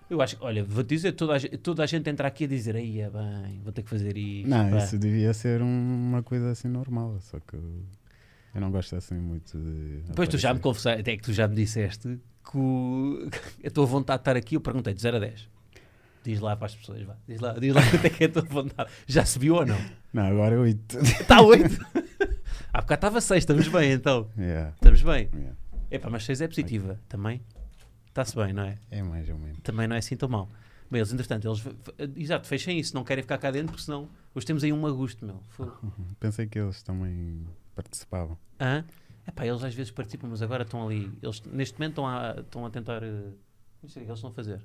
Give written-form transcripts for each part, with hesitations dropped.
Eu acho que, olha, vou-te dizer, toda a gente entra aqui a dizer, aí é bem, vou ter que fazer isto. Não, pá." isso devia ser uma coisa assim normal, só que eu não gosto assim muito de Depois tu já me aparecer. confessaste, até que tu já me disseste que a tua vontade de estar aqui, eu perguntei de 0 a 10. Diz lá para as pessoas, vá. Diz lá quanto é que é a tua vontade. Já subiu ou não? Não, agora é 8. Está 8. Há bocado estava 6, estamos bem então. Yeah, Estamos bem. yeah. Epá, mas 6 é positiva, também. Está-se bem, não é? É mais ou menos. Também não é assim tão mal. Bem, eles, entretanto, exato, fechem isso, não querem ficar cá dentro, porque senão hoje temos aí um agosto, meu. Pensei que eles também participavam. Hã? Epá, eles às vezes participam, mas agora estão ali. Eles neste momento estão a tentar. Não sei o que eles estão a fazer.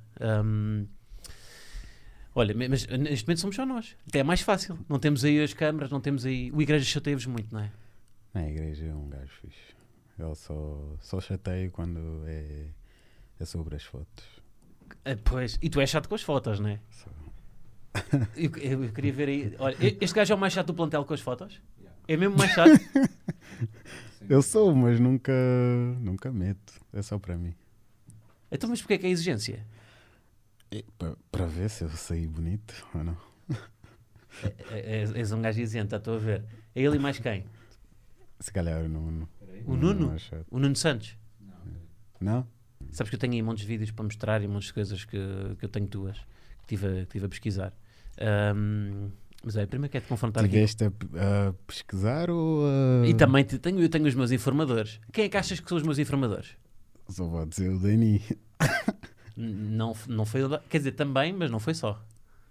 Olha, mas neste momento somos só nós. Até é mais fácil. Não temos aí as câmaras, não temos aí. O igreja chateia-vos muito, não é? Na igreja é um gajo fixe. Ele só chateio quando é sobre as fotos. Pois. E tu és chato com as fotos, não é? Só- Eu queria ver aí. Olha, este gajo é o mais chato do plantel com as fotos? É mesmo mais chato? Eu sou, mas nunca meto. É só para mim. Então, mas porquê é que é exigência? Para ver se eu saí bonito ou não. És um gajo isento, estou a ver. É ele e mais quem? Se calhar o Nuno. O Nuno? é chato. O Nuno Santos? Não? Sabes que eu tenho aí montes de vídeos para mostrar e montes de coisas que eu tenho tuas, que tive a pesquisar. Mas é, primeiro quero-te confrontar aqui. Tiveste a pesquisar ou a... E também eu tenho os meus informadores. Quem é que achas que são os meus informadores? Só vou dizer o Dani. Não foi quer dizer, também, mas não foi só.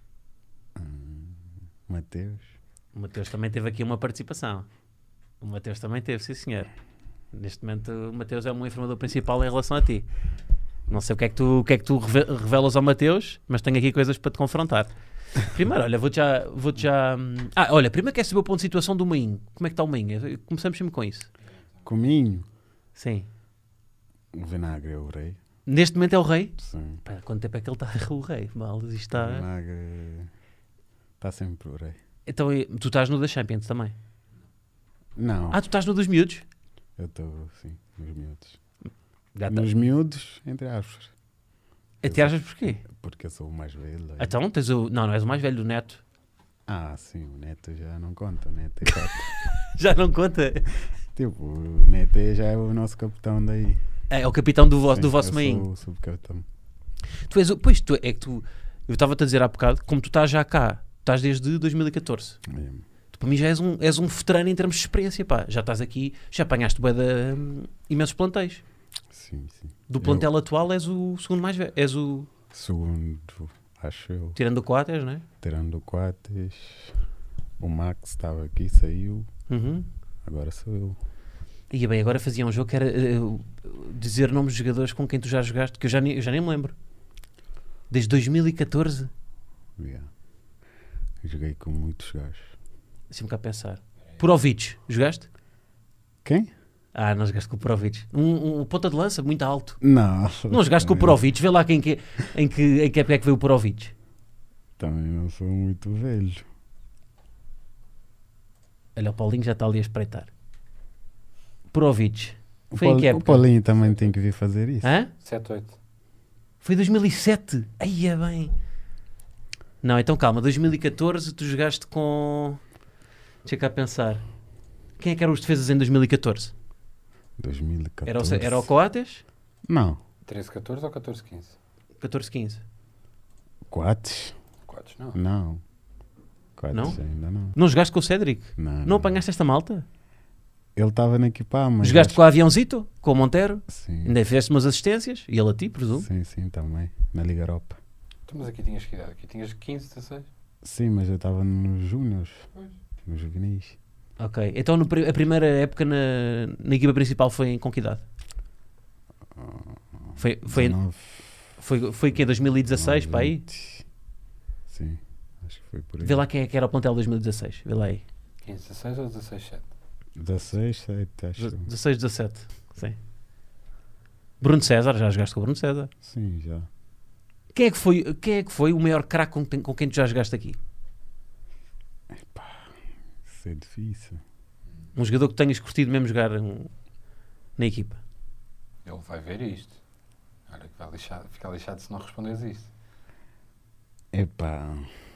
Mateus. O Mateus também teve aqui uma participação. O Mateus também teve, sim senhor. Neste momento o Mateus é o meu informador principal em relação a ti. Não sei o que é que tu revelas ao Mateus, mas tenho aqui coisas para te confrontar. Primeiro, olha, vou-te já... olha, primeiro quero saber o ponto de situação do Mainho. Como é que está o Mainho? Começamos sempre com isso. Cominho. Sim. O vinagre é o rei. Neste momento é o rei? Sim. Pá, quanto tempo é que ele está o rei? Mal, isto O está... vinagre está sempre o rei. Então, tu estás no da Champions também? Não. Tu estás no dos miúdos? Eu estou, sim, nos miúdos. Já está. Nos miúdos, entre aspas. Te achas porquê? Porque eu sou o mais velho. Então, tens o... Não és o mais velho do Neto. Ah, sim, o Neto já não conta. O Neto é quatro. Já não conta? Tipo, o Neto já é o nosso capitão daí. É o capitão do Sim, vosso eu Mainho. sou o subcapitão. Tu és o... Pois, é que tu... Eu estava-te a dizer há bocado, como tu estás já cá, estás desde 2014. É. Tu, para mim já és um veterano em termos de experiência, pá. Já estás aqui, já apanhaste bué de imensos plantéis. Sim, sim. Do plantel atual és o segundo mais velho. És o... Segundo, acho eu. Tirando o Coates, não é? Tirando o Coates, o Max estava aqui, saiu. Uhum. Agora sou eu. E bem, agora fazia um jogo que era dizer nomes de jogadores com quem tu já jogaste, que eu já nem me lembro. Desde 2014. Yeah. Joguei com muitos gajos. Deixa-me cá pensar. Purovic, jogaste? Quem? Não jogaste com o Purovic. Um ponta de lança muito alto. Não. Não jogaste com o Purovic? Vê lá em que época é que veio o Purovic. Também não sou muito velho. Olha, o Paulinho já está ali a espreitar. Purovic. O Foi em que O época? Paulinho também tem que vir fazer isso. Hã? 7, 8. Foi 2007. Aí é bem. Não, então calma. 2014 tu jogaste com... Deixa cá pensar. Quem é que eram os defesas em 2014? 2014. Era o Coates? Não. 13, 14 ou 14, 15? 14, 15. Coates? 4, não. Não. Coates Não? ainda não. Não jogaste com o Cédric? Não. Não apanhaste esta malta? Ele estava na equipa, mas... Jogaste acho- com o Aviãozito? Com o Monteiro? Sim. Ainda fizeste umas assistências? E ele a ti, presumo? Sim, também. Na Liga Europa. Então, mas aqui tinhas que idade? Aqui tinhas 15, 16? Sim, mas eu estava nos Júniors. Pois. Nos juvenis. Ok. Então a primeira época na equipa principal foi com que idade? Foi 19, foi que em 2016, para aí? 20. Sim, acho que foi por aí. Vê lá quem é que era o plantel de 2016. Vê lá aí. 15, 16 ou 16, 7? 16, 7, acho. 16, 17. Sim. Bruno César, já jogaste com o Bruno César. Sim, já. Quem é que foi o maior craque com quem tu já jogaste aqui? Isso é difícil. Um jogador que tenhas curtido mesmo jogar na equipa. Ele vai ver isto. Olha que vai ficar lixado se não responderes isto. Epá.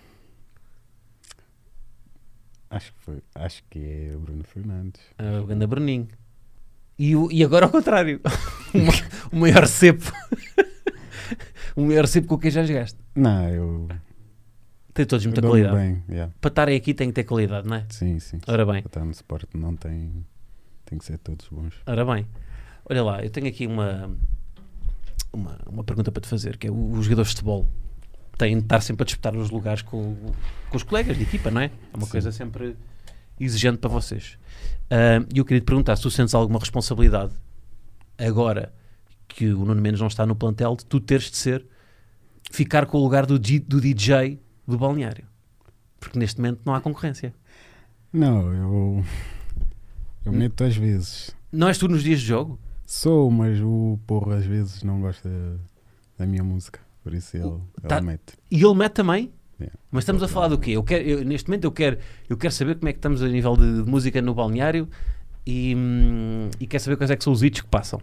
Acho que é o Bruno Fernandes. O ganda Bruninho. E agora ao contrário. O maior cepo. O maior cepo com quem já jogaste. Não, eu. Tem todos muita eu dou-me qualidade. bem, yeah. Para estarem aqui tem que ter qualidade, não é? Sim, sim. Ora bem. Para estar no Sport não tem. Tem que ser todos bons. Ora bem, olha lá, eu tenho aqui uma pergunta para te fazer, que é os jogadores de futebol têm de estar sempre a disputar os lugares com os colegas de equipa, não é? É uma Sim. coisa sempre exigente para vocês. E eu queria te perguntar se tu sentes alguma responsabilidade agora que o Nuno Mendes não está no plantel de tu teres de ficar com o lugar do DJ do balneário. Porque neste momento não há concorrência. Não, eu meto às vezes. Não és tu nos dias de jogo? Sou, mas o Porro às vezes não gosta da minha música. Por isso ele Tá. mete. E ele mete também? Yeah. Mas estamos a falar do quê? Neste momento eu quero saber como é que estamos a nível de música no balneário e quero saber quais é que são os hits que passam.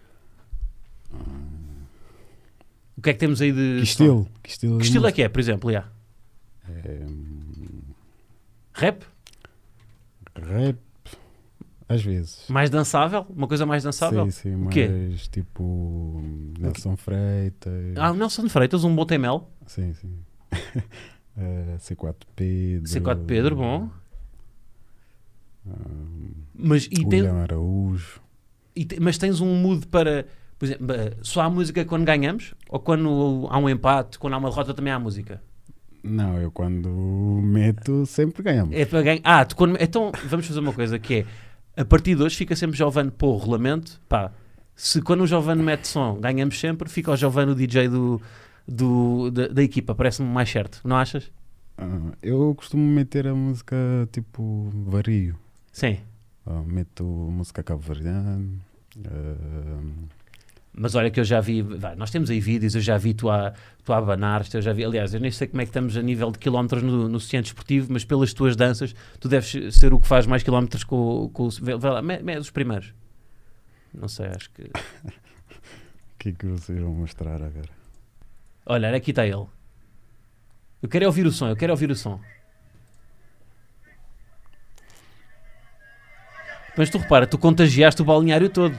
O que é que temos aí de... Que estilo? Que estilo, Que de estilo é música? que é, por exemplo? Yeah. É, Rap? rap, às vezes. Mais dançável? Uma coisa mais dançável? Sim, sim, O quê? mas tipo Nelson Freitas. Ah, o Nelson Freitas, um bom temel. Sim, sim. C4 Pedro. C4 Pedro, bom. um, Mas, William Araújo. mas tens um mood para... Por exemplo, só há música quando ganhamos? Ou quando há um empate, quando há uma derrota também há música? Não, eu quando meto sempre ganhamos. É para ganhar. Então vamos fazer uma coisa que é, a partir de hoje fica sempre Giovanni pôr o regulamento. Pá, se quando o Giovanni mete som ganhamos sempre, fica o Giovanni o DJ da equipa. Parece-me mais certo, não achas? Eu costumo meter a música tipo vario. Sim. Meto música cabo-verdiana. Mas olha que eu já vi, nós temos aí vídeos, eu já vi tu a abanar-te, eu já vi, aliás, eu nem sei como é que estamos a nível de quilómetros no centro desportivo, mas pelas tuas danças, tu deves ser o que faz mais quilómetros com vê lá, é dos primeiros. Não sei, acho que... O que é que vocês vão mostrar agora? Olha, aqui está ele. Eu quero é ouvir o som, Mas tu repara, tu contagiaste o balneário todo.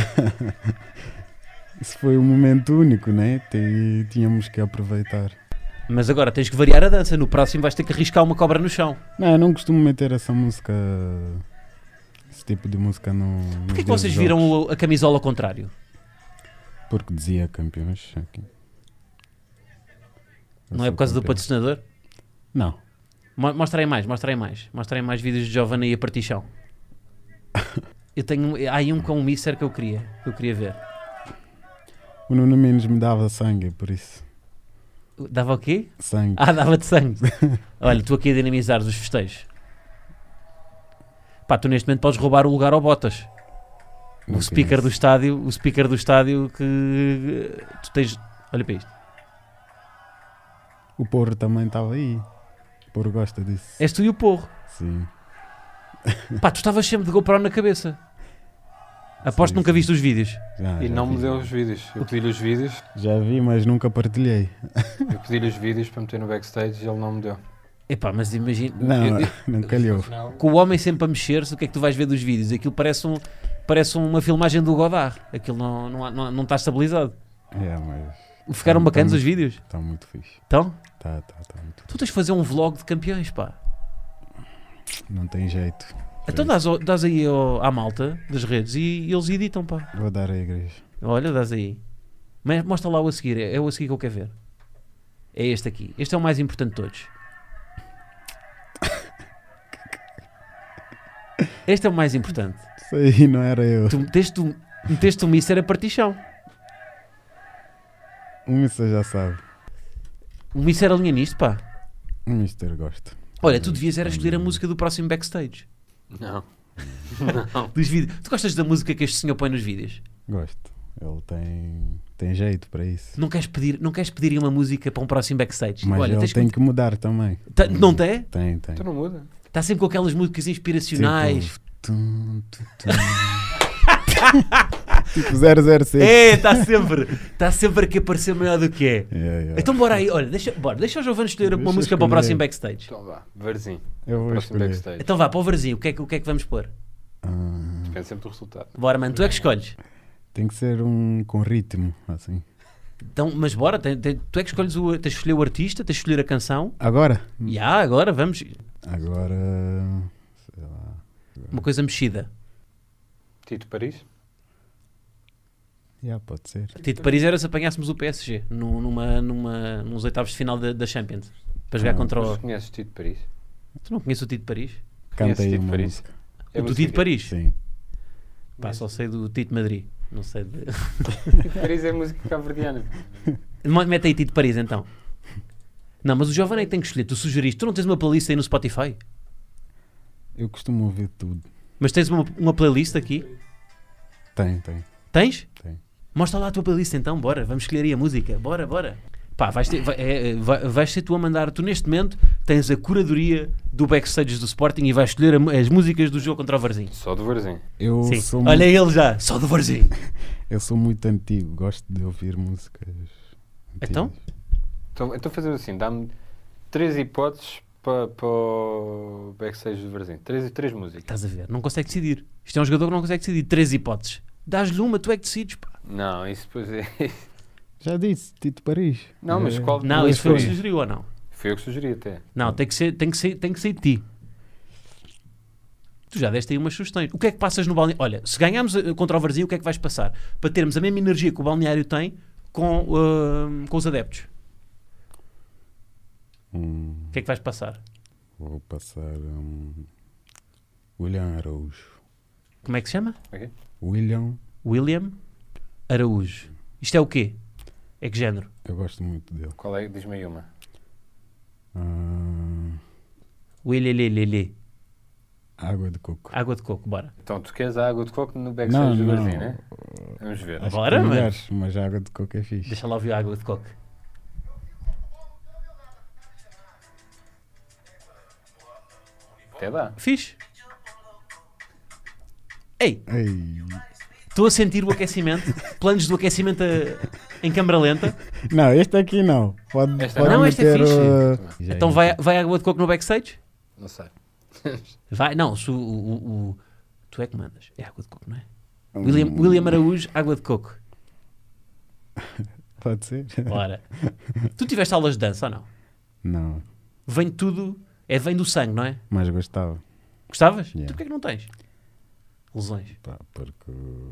Isso foi um momento único, né? Tínhamos que aproveitar. Mas agora tens que variar a dança. No próximo vais ter que arriscar uma cobra no chão. Não, eu não costumo meter essa música, esse tipo de música no. Porquê que vocês viram a camisola ao contrário? Porque dizia campeões aqui. Não é por causa do patrocinador? Não. Mostra aí mais vídeos de Giovanni aí a partir chão. Há aí um com um Mister que eu queria ver. O Nuno Mendes me dava sangue, por isso. Dava o quê? Sangue. Dava-te sangue. Olha, tu aqui a dinamizar os festejos. Pá, tu neste momento podes roubar o lugar ao Botas. O speaker do estádio que tu tens... Olha para isto. O Porro também estava aí. O Porro gosta disso. És tu e o Porro. Sim. Pá, tu estavas sempre de GoPro na cabeça. Aposto que nunca viste os vídeos. E Já não vi. me deu os vídeos. Eu pedi-lhe os vídeos, Já vi, mas nunca partilhei. para meter no backstage e ele não me deu. Epá, mas imagina... Não, não calhou. Com o homem sempre a mexer-se, o que é que tu vais ver dos vídeos? Aquilo parece uma filmagem do Godard. Aquilo não está estabilizado. Mas Ficaram Tá bacanas muito- os vídeos? está muito fixe. Então, Tá muito tu tens de fazer um vlog de campeões, pá. fixe. Não tem jeito. Então dás aí à malta das redes e eles editam, pá. Vou dar à igreja. Olha, dás aí. Mas mostra lá o a seguir, é o a seguir que eu quero ver. É este aqui. Este é o mais importante de todos. Este é o mais importante. Isso aí não era eu. Tu meteste o Mister a partição. O Mister já sabe. O Mister alinha nisto, pá. O Mister gosta. Olha, tu devias era escolher a música do próximo backstage. Não. Dos vídeos. Tu gostas da música que este senhor põe nos vídeos? Gosto. Ele tem jeito para isso. Não queres pedir uma música para um próximo backstage? Mas Olha, ele tens tem que mudar também. Não tem? Tem. Então não muda. Está sempre com aquelas músicas inspiracionais. Tipo, tum, tum, tum. Tipo 007. Está sempre aqui a parecer maior do que é. Yeah. Então bora aí, olha, deixa o Giovanni escolher uma Deixa música para o escolher. próximo backstage. Então vá, Varzinho. Eu vou Próximo escolher. backstage. Então vá, para o Varzinho, o que é que vamos pôr? Depende sempre do resultado. Bora, mano, tu é que escolhes. Tem que ser um com ritmo, assim. Então, mas bora, tu é que escolhes tens de escolher o artista, tens de escolher a canção. Agora? Agora vamos. Agora. Sei lá. Uma coisa mexida. Tito Paris? Pode ser. Tito Paris era se apanhássemos o PSG nos oitavos de final da Champions para jogar contra Mas o. conheces Tito Paris? Tu não conheces o Tito Paris? Canta aí Tito uma Paris? música. É O do música Tito Paris? Sim. Pá, só sei do Tito Madrid. Não sei de. Tito Paris é música cabo-verdiana. Mete aí Tito Paris então. Não, mas o Giovanni é que tem que escolher. Tu sugeriste. Tu não tens uma playlist aí no Spotify? Eu costumo ouvir tudo. Mas tens uma playlist aqui? Tem. Tens? Tem. Mostra lá a tua playlist então, bora. Vamos escolher aí a música. Bora. Pá, vais ser tu a mandar. Tu neste momento tens a curadoria do backstage do Sporting e vais escolher as músicas do jogo contra o Varzinho. Só do Varzinho. Eu Sim. sou Olha muito, ele já, só do Varzinho. eu sou muito antigo. Gosto de ouvir músicas. Então? Então fazemos assim, dá-me 3 hipóteses para o backstage do Varzinho. 3 músicas. Estás a ver? Não consegue decidir. Isto é um jogador que não consegue decidir. 3 hipóteses. Dás-lhe uma, tu é que decides, pá. Não, isso depois é... Já disse, Tito Paris. Não, mas qual... Não, Mas isso foi o que foi. sugeriu ou não? Foi eu que sugeri até. Não, tem que ser de ti. Tu já deste aí umas sugestões. O que é que passas no balneário? Olha, se ganharmos contra o Varzinho, o que é que vais passar? Para termos a mesma energia que o balneário tem com os adeptos. O que é que vais passar? Vou passar William Araújo. Como é que se chama? William, Araújo. Isto é o quê? É que género? eu gosto muito dele. Qual é? Diz-me aí uma. William. Água de coco. Água de coco, bora. Então, tu queres a água de coco no backstage do Varzinho, né? Vamos ver. Acho Bora, que tem mano. lugares, mas a água de coco é fixe. Deixa lá ouvir a água de coco. Até dá. Fixe. Ei, Ei. estou a sentir o aquecimento. Planos do aquecimento em câmara lenta. Não, este aqui não. Pode, Esta pode não, este é meter fixe. Já Então é. vai água de coco no backstage? Não sei. Vai, não, se tu é que mandas. É água de coco, não é? William Araújo, água de coco. Pode ser? Bora. Tu tiveste aulas de dança ou não? Não, Vem tudo, vem do sangue, não é? mas gostava. Gostavas? Yeah. Tu porquê que não tens? Lesões. Pá, porque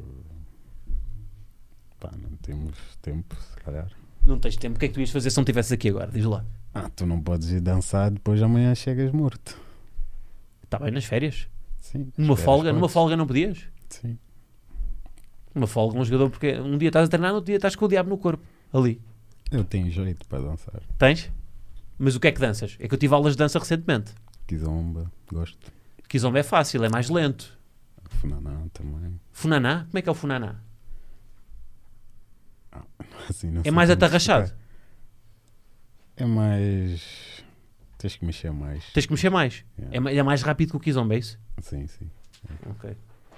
não temos tempo, se calhar. Não tens tempo. O que é que tu ias fazer se não estivesses aqui agora? Diz lá. Tu não podes ir dançar, depois amanhã chegas morto. Está bem nas férias? Sim. Numa as férias folga? Numa podes. folga não podias? Sim. Uma folga, um jogador, porque um dia estás a treinar, no outro dia estás com o diabo no corpo. Ali. Eu tenho jeito para dançar. Tens? Mas o que é que danças? É que eu tive aulas de dança recentemente. Kizomba, gosto. Kizomba é fácil, é mais lento. Funaná também. Funaná? Como é que é o funaná? Assim, não É sei mais como atarrachado. explicar. É mais... Tens que mexer mais. Tens que mexer mais. Yeah. É mais rápido que o Kizomba, é isso? Sim, sim. Ok.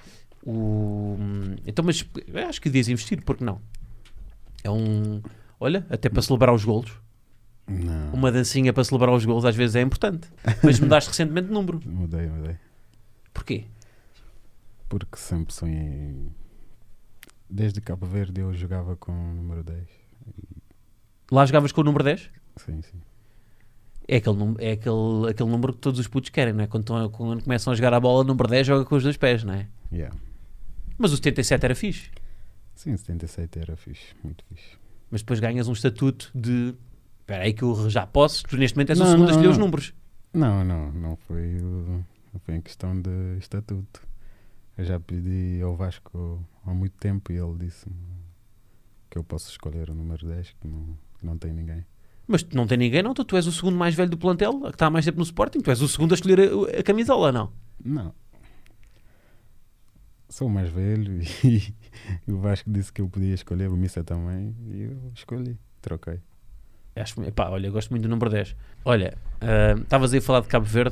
Então, mas eu acho que devias investir, porque não? É olha, até para celebrar os golos. Não. Uma dancinha para celebrar os golos às vezes é importante. Mas mudaste recentemente de número. Mudei. Porquê? Porque sempre sonhei... Desde Cabo Verde eu jogava com o número 10. Lá jogavas com o número 10? Sim, sim. É aquele número que todos os putos querem, não é? Quando começam a jogar a bola, o número 10 joga com os 2 pés, não é? Yeah. Mas o 77 era fixe. Sim, 77 era fixe. Muito fixe. Mas depois ganhas um estatuto de... Espera aí que eu já posso. Tu neste momento és o Não, segundo a não, escolher os não. números. Não foi em questão de estatuto. Eu já pedi ao Vasco há muito tempo e ele disse-me que eu posso escolher o número 10, que não tem ninguém. Mas não tem ninguém, não? Tu és o segundo mais velho do plantel, que está há mais tempo no Sporting. Tu és o segundo a escolher a camisola, não? Não. Sou o mais velho e o Vasco disse que eu podia escolher, o Missa também, e eu escolhi, troquei. Pá, olha, eu gosto muito do número 10. Olha, estavas aí a falar de Cabo Verde.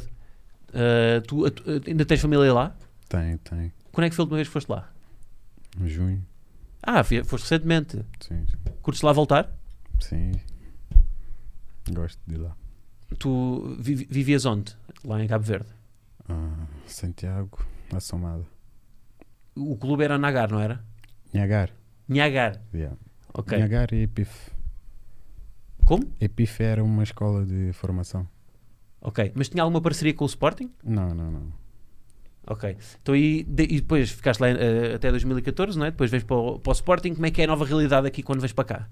Tu ainda tens família lá? Tem. Quando é que foi a última vez que foste lá? Em junho. Foste recentemente. Sim, Curtes lá voltar? sim. Gosto de ir lá. Tu vivias onde? Lá em Cabo Verde. Santiago, Assomada. O clube era Nagar, não era? Nhagar. Nhagar. Yeah. Ok. Nhagar e Epif. Como? Epif era uma escola de formação. Ok. Mas tinha alguma parceria com o Sporting? Não. Ok. Então e depois ficaste lá até 2014, não é? Depois vens para o Sporting. Como é que é a nova realidade aqui quando vens para cá?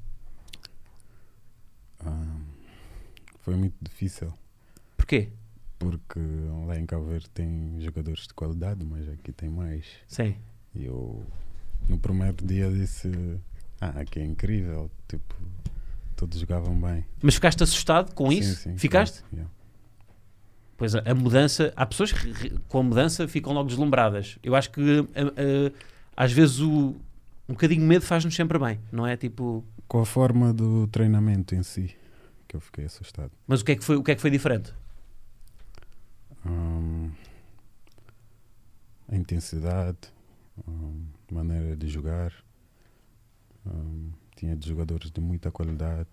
Foi muito difícil. Porquê? Porque lá em Cabo Verde tem jogadores de qualidade, mas aqui tem mais. Sim. E eu, no primeiro dia, disse: aqui é incrível. Tipo, todos jogavam bem. Mas ficaste assustado com isso? Sim, Ficaste? claro, yeah. Pois a mudança, há pessoas que com a mudança ficam logo deslumbradas. Eu acho que às vezes um bocadinho de medo faz-nos sempre bem, não é? Tipo, Com a forma do treinamento em si, que eu fiquei assustado. mas o que é que foi diferente? A intensidade, maneira de jogar. Tinha de jogadores de muita qualidade.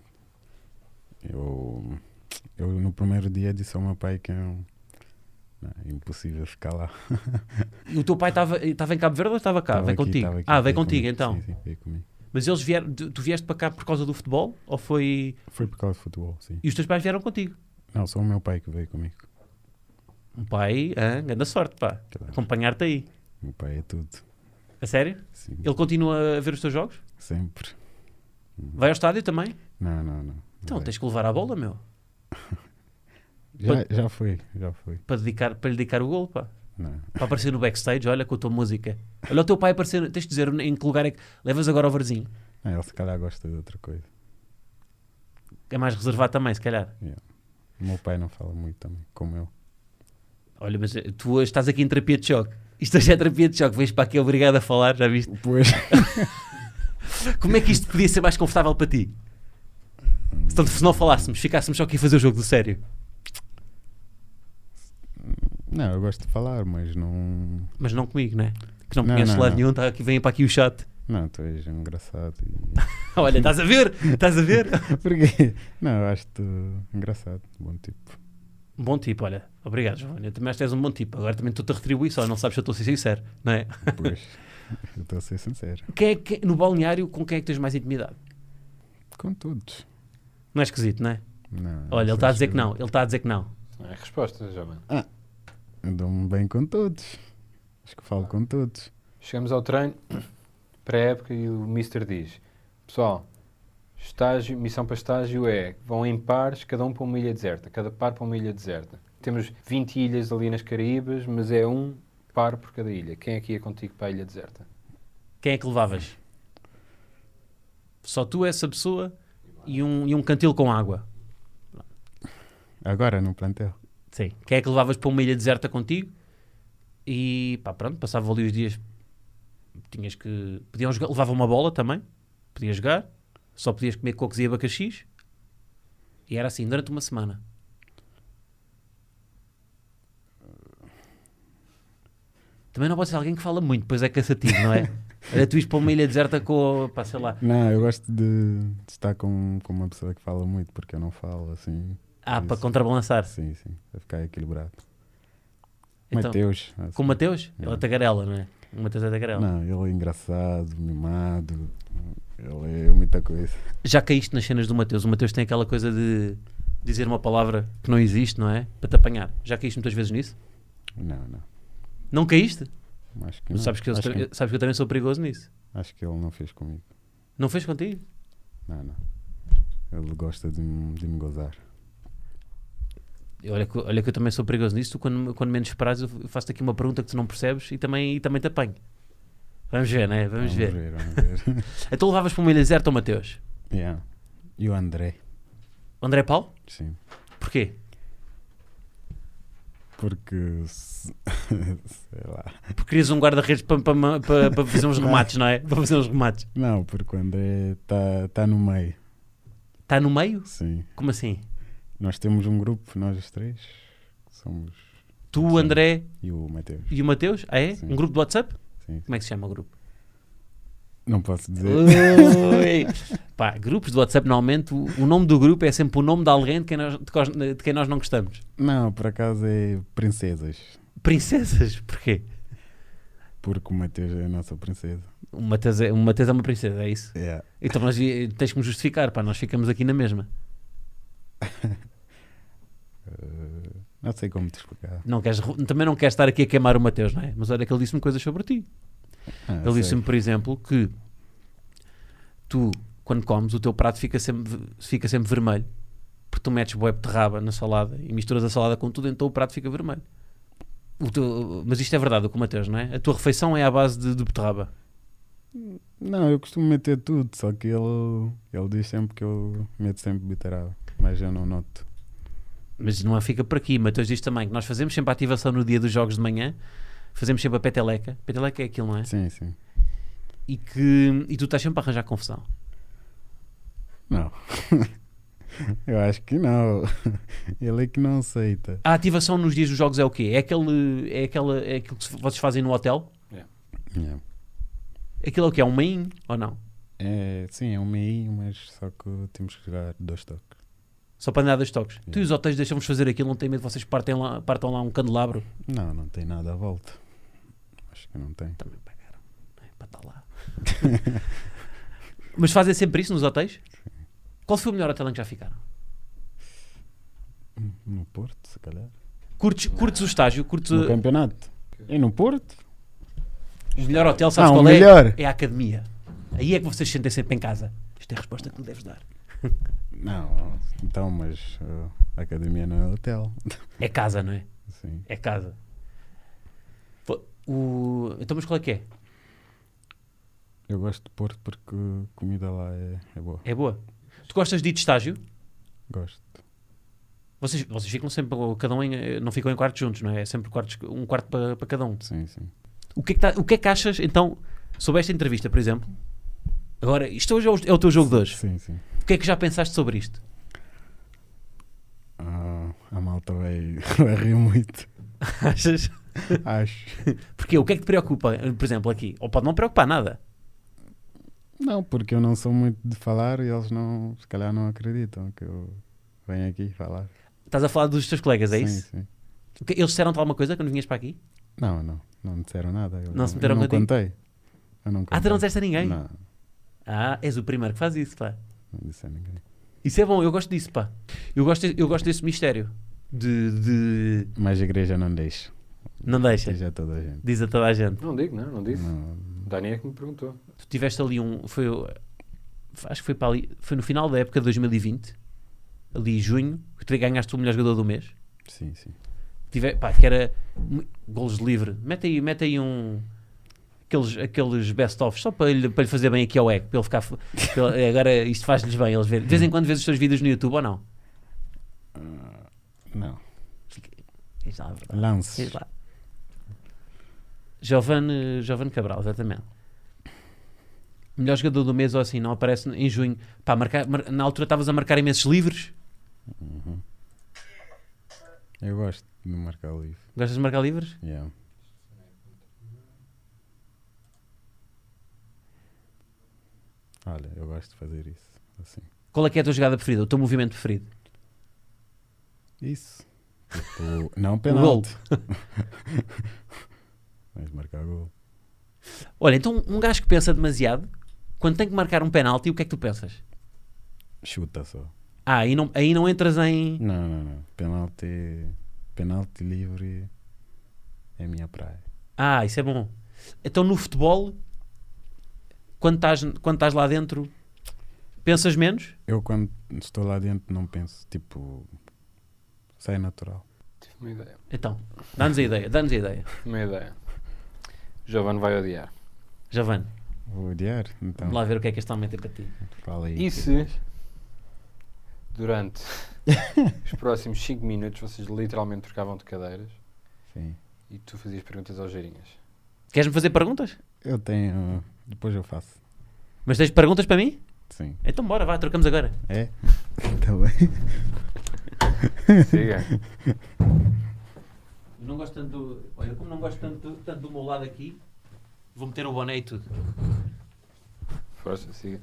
Eu no primeiro dia disse ao meu pai que é impossível ficar lá. E o teu pai estava em Cabo Verde ou estava cá? Tava Veio aqui, contigo? tava aqui, Veio veio contigo comigo. então. Sim, veio comigo. Mas eles vieram, tu vieste para cá por causa do futebol? Ou foi... Foi por causa de futebol, sim. E os teus pais vieram contigo? Não, só o meu pai que veio comigo. Um pai, grande sorte, pá. Claro. Acompanhar-te aí. O meu pai é tudo. A sério? Sim, Ele continua a ver os teus jogos? sempre. Vai ao estádio também? Não. Então Vai. tens que levar a bola, meu. Já foi. Para lhe dedicar o golo, pá. Não. Para aparecer no backstage, olha com a tua música. Olha o teu pai aparecer, tens de dizer em que lugar é que levas agora ao Varzinho. Ele se calhar gosta de outra coisa. É mais reservado também, se calhar. O meu pai não fala muito também, como eu. Olha, mas tu hoje estás aqui em terapia de choque. Isto hoje é terapia de choque. Vens para aqui obrigado a falar, já viste? Pois. Como é que isto podia ser mais confortável para ti? Se não falássemos, ficássemos só aqui a fazer o jogo do sério. Não, eu gosto de falar, mas não. Mas não comigo, né? Que não Não, conheces não, lado não. nenhum, tá aqui, vem para aqui o chat. Não, tu és engraçado. Olha, estás a ver? Estás a ver? Porquê? Não, eu acho-te engraçado, bom tipo. Bom tipo, olha. Obrigado, João. Também acho que és um bom tipo. Agora também estou-te a retribuir só. Não sabes se eu estou a ser sincero, não é? Pois, eu estou a ser sincero. No balneário, com quem é que tens mais intimidade? Com todos. Não é esquisito, não é? Não, Olha, ele só está a dizer que esquisito. não. Ele está a dizer que não. Não é resposta, jovem. Eu dou-me bem com todos. Acho que falo com todos. Chegamos ao treino, pré-época, e o Mister diz: pessoal, missão para estágio é, vão em pares, cada um para uma ilha deserta, cada par para uma ilha deserta. Temos 20 ilhas ali nas Caraíbas, mas é um par por cada ilha. Quem é que ia contigo para a ilha deserta? Quem é que levavas? Só tu, essa pessoa e um cantil com água. Agora no plantel. Sim. Quem é que levavas para uma ilha deserta contigo? E pá, pronto, passava ali os dias. Podiam jogar, levava uma bola também. Podia jogar. Só podias comer cocos e abacaxis. E era assim, durante uma semana. Também não pode ser alguém que fala muito, pois é cansativo, não é? Era tu ires para uma ilha deserta com, pá, sei lá. Não, eu gosto de estar com uma pessoa que fala muito, porque eu não falo assim. Para Isso. contrabalançar. Sim, para ficar equilibrado. Então, Mateus. Assim. com o Mateus? Ele É. é tagarela, não é? O Mateus é tagarela. Não, ele é engraçado, mimado, ele é muita coisa. Já caíste nas cenas do Mateus? O Mateus tem aquela coisa de dizer uma palavra que não existe, não é? Para te apanhar. Já caíste muitas vezes nisso? Não. Não caíste? Acho que Mas não. sabes que acho, eu também sou perigoso nisso. acho que ele não fez comigo. Não fez contigo? Não. Ele gosta de me gozar. Olha que eu também sou perigoso nisso. Tu, quando menos esperares, eu faço-te aqui uma pergunta que tu não percebes e também te apanho. Vamos ver, né? Vamos ver. Vamos ver. Então levavas para uma ilha deserta ao Mateus? Yeah. E o André? O André Paulo? Sim. Porquê? Porque, sei lá. Porque querias um guarda-redes para fazer uns remates, não é? Para fazer uns remates. Não, porque o André está no meio. Está no meio? Sim. Como assim? Nós temos um grupo, nós os três, que somos... Tu, o André E o Mateus. e o Mateus? Ah, é? Sim. Um grupo de WhatsApp? Sim. Como é que se chama o grupo? Não posso dizer. Ui. Pá, grupos do WhatsApp, normalmente, o nome do grupo é sempre o nome de alguém de quem nós não gostamos. Não, por acaso é princesas. Princesas? Porquê? Porque o Mateus é a nossa princesa. O Mateus é uma princesa, é isso? Yeah. Então tens que me justificar, pá, nós ficamos aqui na mesma. Não sei como te explicar. Também não queres estar aqui a queimar o Mateus, não é? Mas olha que ele disse-me coisas sobre ti. Ele Sei. disse-me, por exemplo, que tu, quando comes, o teu prato fica sempre vermelho. Porque tu metes bué beterraba na salada e misturas a salada com tudo, então o prato fica vermelho. Mas isto é verdade, com o Mateus, não é? A tua refeição é à base de beterraba. Não, eu costumo meter tudo, só que ele diz sempre que eu meto sempre beterraba, mas eu não noto. Mas não fica por aqui. Mateus diz também que nós fazemos sempre a ativação no dia dos jogos de manhã, fazemos sempre a peteleca. Peteleca é aquilo, não é? Sim, sim. E tu estás sempre a arranjar confusão. Não. Eu acho que não. Ele é que não aceita. A ativação nos dias dos jogos é o quê? É aquilo que vocês fazem no hotel? Yeah. Aquilo é o quê? É um main ou não? Sim, é um meio, mas só que temos que jogar 2 toques. Só para andar 2 toques. Yeah. Tu e os hotéis deixam-vos fazer aquilo, não tem medo de vocês partam lá um candelabro? Não tem nada à volta. Acho que não tem. Também pagaram, não é? Para estar lá. Mas fazem sempre isso nos hotéis? Qual foi o melhor hotel em que já ficaram? No Porto, se calhar. Curtes o estágio? No campeonato. E no Porto? O melhor hotel, sabes o qual melhor. é? É a academia. Aí é que vocês se sentem sempre em casa. Isto é a resposta que tu deves dar. Não, então, mas a academia não é hotel. É casa, não é? Sim. É casa. Então, mas qual é que é? Eu gosto de Porto porque a comida lá é boa. É boa. Tu gostas de ir de estágio? Gosto. Vocês ficam sempre, cada um não ficam em quartos juntos, não é? É sempre um quarto para cada um. Sim, sim. O que é que achas, então, sobre esta entrevista, por exemplo? Agora, isto hoje é o teu jogo de hoje. Sim, sim. O que é que já pensaste sobre isto? A malta vai rir muito. Achas? Acho. Porquê? O que é que te preocupa, por exemplo, aqui? Ou pode não preocupar nada. Não, porque eu não sou muito de falar e eles não, se calhar não acreditam que eu venho aqui falar. Estás a falar dos teus colegas, é Sim, isso? sim. Eles disseram-te alguma coisa quando vinhas para aqui? Não me disseram nada. Não se meteram eu não contigo? contei. Eu não contei. Tu não disseste a ninguém? Não És o primeiro que faz isso, pá. disse a ninguém. Isso é bom, eu gosto disso, pá. Eu gosto desse mistério. Mas a igreja não deixa. Não deixa. Diz a toda a gente. Diz a toda a gente. Não digo, não disse. Não, Dani é que me perguntou. Tu tiveste ali acho que foi para ali, foi no final da época de 2020, ali em junho, que tu ganhaste o melhor jogador do mês. sim, sim. Que era golos de livre. Mete aí aqueles best-ofs, só para lhe fazer bem aqui ao ego, para ele ficar. Agora isto faz-lhes bem, eles verem. De vez em quando vês os teus vídeos no YouTube ou não? Não. Diz lá a verdade. Lances. Diz lá. Giovane Cabral, exatamente. Melhor jogador do mês ou assim, não aparece em junho. Pá, na altura estavas a marcar imensos livros. Uhum. Eu gosto de marcar livre. Gostas de marcar livros? Yeah. Olha, eu gosto de fazer isso. Assim. Qual é que é a tua jogada preferida? O teu movimento preferido? Isso. Tipo, não penalti. Mas marcar gol. Olha, então um gajo que pensa demasiado, quando tem que marcar um penalti, o que é que tu pensas? Chuta só. Aí não entras em... Não. Penalti livre é a minha praia. Isso é bom. Então no futebol, quando estás lá dentro, pensas menos? Eu quando estou lá dentro não penso. Tipo, sai natural. Tive uma ideia. Então, dá-nos a ideia. Uma ideia. Giovanni vai odiar. Giovane, Vou odiar, então. vamos lá ver o que é que este homem tem para ti. Fala aí. E se durante os próximos 5 minutos vocês literalmente trocavam de cadeiras Sim. e tu fazias perguntas aos Geirinhas? Queres-me fazer perguntas? Eu tenho. Depois eu faço. Mas tens perguntas para mim? Sim. Então bora, vá, trocamos agora. É? Tá bem. Siga. Não gosto tanto como não gosto tanto do meu lado aqui, vou meter o boné e tudo. Força, siga.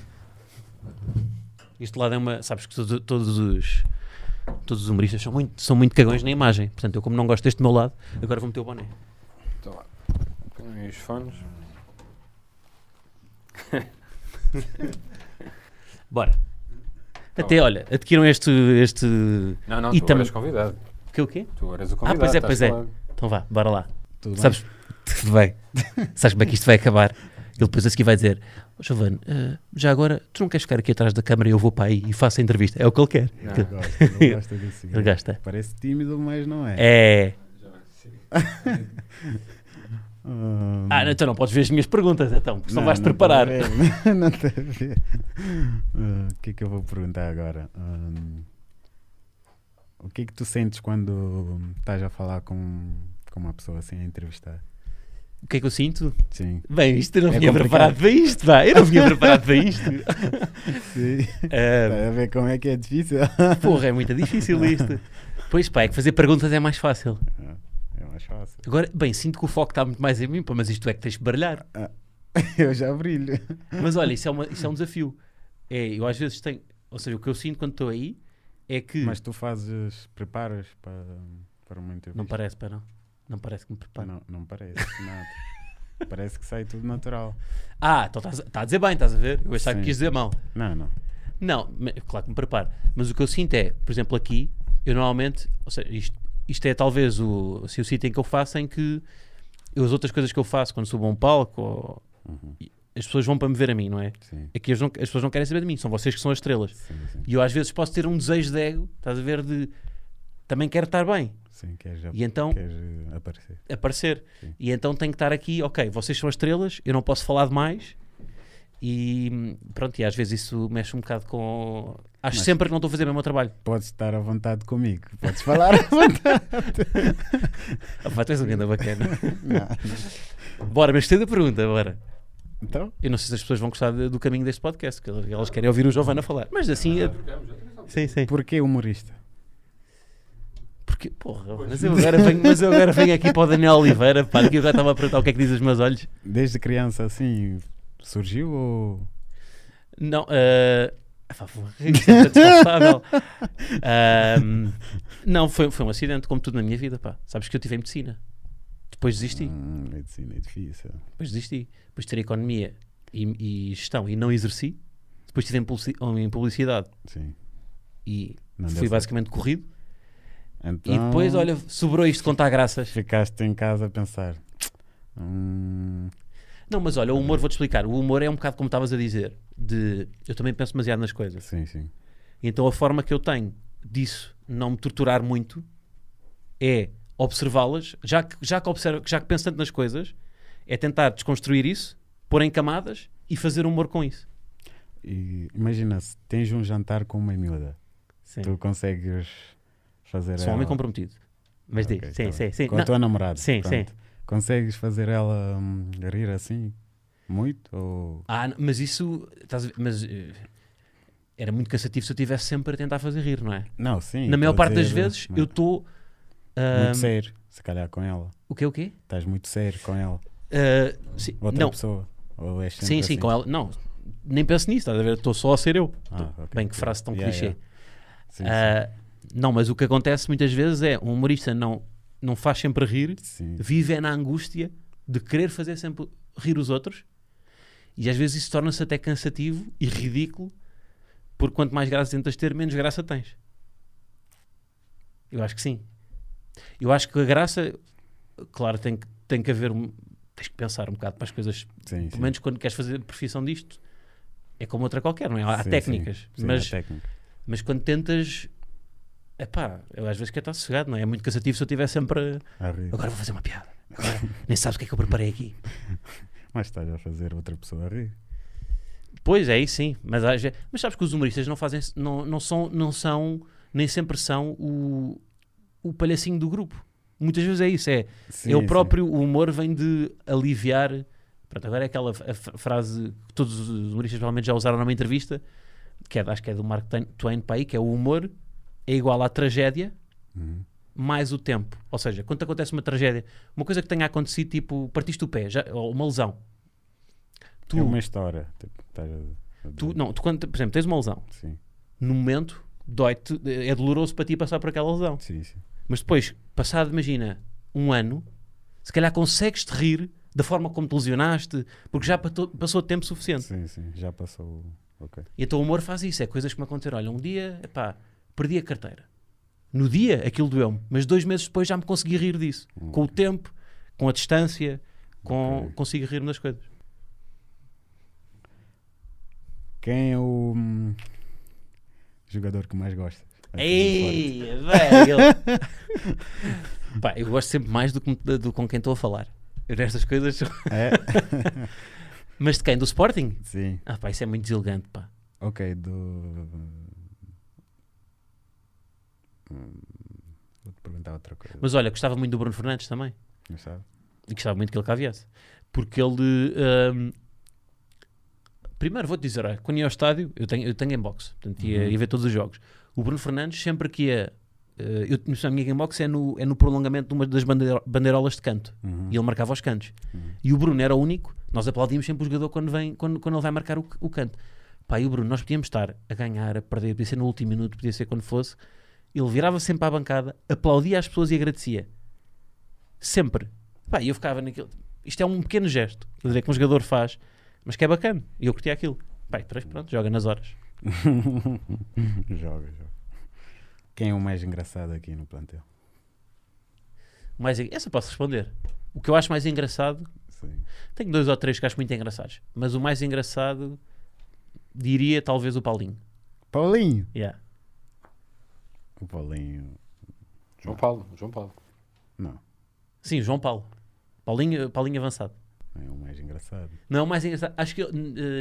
Este lado é uma... Sabes que todos os humoristas são muito cagões na imagem. Portanto, eu como não gosto deste meu lado, agora vou meter o boné. Então lá. Põe os fones. Bora. Até, olha, adquiram este... Não, E tu tam- eras convidado. O quê? Tu eras o convidado. pois é, estás pois é. calado. Então vá, bora lá. Tudo bem? Sabes? Tudo bem. Sabes como é que isto vai acabar? Ele depois a seguir vai dizer: oh, Giovanni, já agora, tu não queres ficar aqui atrás da câmara e eu vou para aí e faço a entrevista? É o que ele quer. Não. Ele gosta desse Ele gasta. Parece tímido, mas não é. É. Hum, Então não podes ver as minhas perguntas, então, porque senão não, vais-te não preparar. tem a ver. Não tem a ver. O que é que eu vou perguntar agora? O que é que tu sentes quando estás a falar com uma pessoa assim a entrevistar? O que é que eu sinto? Sim. Bem, isto eu não É vinha complicado. preparado para isto, pá. Eu não vinha preparado para isto. Sim. Ah, Está a ver como é que é difícil? porra, é muito difícil isto. Pois pá, é que fazer perguntas é mais fácil. É mais fácil. Agora, bem, sinto que o foco está muito mais em mim, pá, mas isto é que tens de baralhar. Eu já brilho. Mas olha, isso é um desafio. Eu às vezes tenho, ou seja, o que eu sinto quando estou aí é que... Mas tu preparas para uma entrevista? Não parece, pá, não. Não parece que me preparo. Não parece nada. Parece que sai tudo natural. Então está a dizer bem, estás a ver? Eu achava que Sim. quis dizer mal. Não. Não, claro que me preparo. Mas o que eu sinto é, por exemplo, aqui, eu normalmente, ou seja, isto é talvez o sítio em que eu faço em que as outras coisas que eu faço quando subo a um palco, Uhum. as pessoas vão para me ver a mim, não é? Sim. Aqui as pessoas não querem saber de mim, são vocês que são as estrelas. Sim. E eu às vezes posso ter um desejo de ego, estás a ver, de também quero estar bem. Sim, queres E então aparecer. aparecer. Sim. E então tenho que estar aqui, ok, vocês são as estrelas, eu não posso falar demais. E pronto, e às vezes isso mexe um bocado com... Acho Mas- sempre que não estou a fazer o meu trabalho. Podes estar à vontade comigo. Podes falar à vontade. Pá, tu és um grande bacana. Não. Bora, mas gostei da pergunta, bora. Então? Eu não sei se as pessoas vão gostar do caminho deste podcast, que elas querem ouvir o Giovanna falar. Mas assim... Sim, sim. Porquê humorista? Porque, porra, mas eu agora venho aqui para o Daniel Oliveira, pá, que eu agora estava a perguntar o que é que diz os meus olhos. Desde criança assim surgiu ou... Não, isto é desconfortável. Não, foi um acidente, como tudo na minha vida, pá. Sabes que eu tive em medicina. Depois desisti. Medicina é difícil. Depois desisti. Depois de ter economia e gestão e não exerci. Depois tive em publicidade Sim. e Não deu fui certo. basicamente corrido. Então, E depois, olha, sobrou isto de contar graças. ficaste em casa a pensar. Não, mas olha, o humor, vou-te explicar. O humor é um bocado como estavas a dizer. Eu também penso demasiado nas coisas. Sim. E então a forma que eu tenho disso não me torturar muito é observá-las, já que penso tanto nas coisas, é tentar desconstruir isso, pôr em camadas e fazer humor com isso. E imagina, se tens um jantar com uma miúda, Sim. tu consegues fazer Sou um homem ela... comprometido. Mas Ok, diz, tá bem. sim. Com a Não, tua namorada. Sim, pronto. Consegues fazer ela rir assim? Muito? Ou... mas isso, estás a ver, mas era muito cansativo se eu estivesse sempre a tentar fazer rir, não é? Não, sim. Na maior estou a parte das dizer, vezes eu estou... muito sério, se calhar com ela. O quê? Estás muito sério com ela. Sim, Outra não, pessoa. Ou és sempre sim, assim? com ela. Não, nem penso nisso, estás a ver? Estou só a ser eu. Ok, Bem, que ok. frase tão Yeah, clichê. yeah. Sim, Não, mas o que acontece muitas vezes é um humorista não faz sempre rir, sim. vive na angústia de querer fazer sempre rir os outros, e às vezes isso torna-se até cansativo e ridículo, porque quanto mais graça tentas ter, menos graça tens. Eu acho que sim. Eu acho que a graça, claro, tem que haver, tens que pensar um bocado para as coisas, Sim, pelo menos quando queres fazer a profissão disto, é como outra qualquer, não é? Há Sim, técnicas, sim, mas há técnica. Mas quando tentas, eu às vezes quero estar sossegado, não é? É muito cansativo se eu estiver sempre A rir. agora vou fazer uma piada, agora nem sabes o que é que eu preparei aqui. Mas estás a fazer outra pessoa a rir. Pois é, isso sim, mas sabes que os humoristas não são, nem sempre são o palhacinho do grupo. Muitas vezes é isso, Sim, é o sim. próprio, o humor vem de aliviar. Pronto, agora é aquela frase que todos os humoristas provavelmente já usaram numa entrevista, que acho que é do Mark Twain para aí, que é o humor é igual à tragédia Uhum. mais o tempo. Ou seja, quando acontece uma tragédia, uma coisa que tenha acontecido, tipo, partiste o pé, ou uma lesão, Tu, É uma história. Tipo, estás a tu, dizer. não, tu quando, por exemplo, tens uma lesão, Sim, no momento, dói-te, é doloroso para ti passar por aquela lesão. sim, sim. Mas depois, passado, imagina, um ano, se calhar consegues-te rir da forma como te lesionaste, porque já passou tempo suficiente. Sim, sim. Já passou. Ok. E então o humor faz isso, é coisas que me aconteceram. Olha, um dia, epá, perdi a carteira. No dia aquilo doeu-me, mas 2 meses depois já me consegui rir disso. Com o tempo, com a distância, Ok. consigo rir-me das coisas. Quem é o jogador que mais gostas? Ei, velho! Pá, eu gosto sempre mais do com quem estou a falar. Eu nestas coisas... É? Mas de quem? Do Sporting? Sim. Ah pá, isso é muito deselegante, pá. Ok, vou-te perguntar outra coisa. Mas olha, gostava muito do Bruno Fernandes também. Não sabe? E gostava muito que ele cá viesse. Porque ele... primeiro vou-te dizer, olha, quando ia ao estádio, eu tenho inbox, portanto ia ver todos os jogos. O Bruno Fernandes sempre que ia... a minha inbox é no prolongamento de uma das bandeirolas de canto. E ele marcava os cantos. E o Bruno era o único... Nós aplaudimos sempre o jogador quando ele vai marcar o canto. Pá, e o Bruno, nós podíamos estar a ganhar, a perder, podia ser no último minuto, podia ser quando fosse. Ele virava sempre à bancada, aplaudia às pessoas e agradecia. Sempre. Pá, e eu ficava naquilo... Isto é um pequeno gesto, quer dizer, que um jogador faz, mas que é bacana. E eu curtia aquilo. Pá, e depois, pronto, joga nas horas. Joga. Quem é o mais engraçado aqui no plantel? Essa posso responder. O que eu acho mais engraçado... Sim. Tenho 2 ou 3 que acho muito engraçados. Mas o mais engraçado, diria talvez o Paulinho. Paulinho! Yeah. O Paulinho. João Paulo. Não, Sim, o João Paulo. Paulinho avançado. é o mais engraçado. Não é o mais engraçado. Acho que...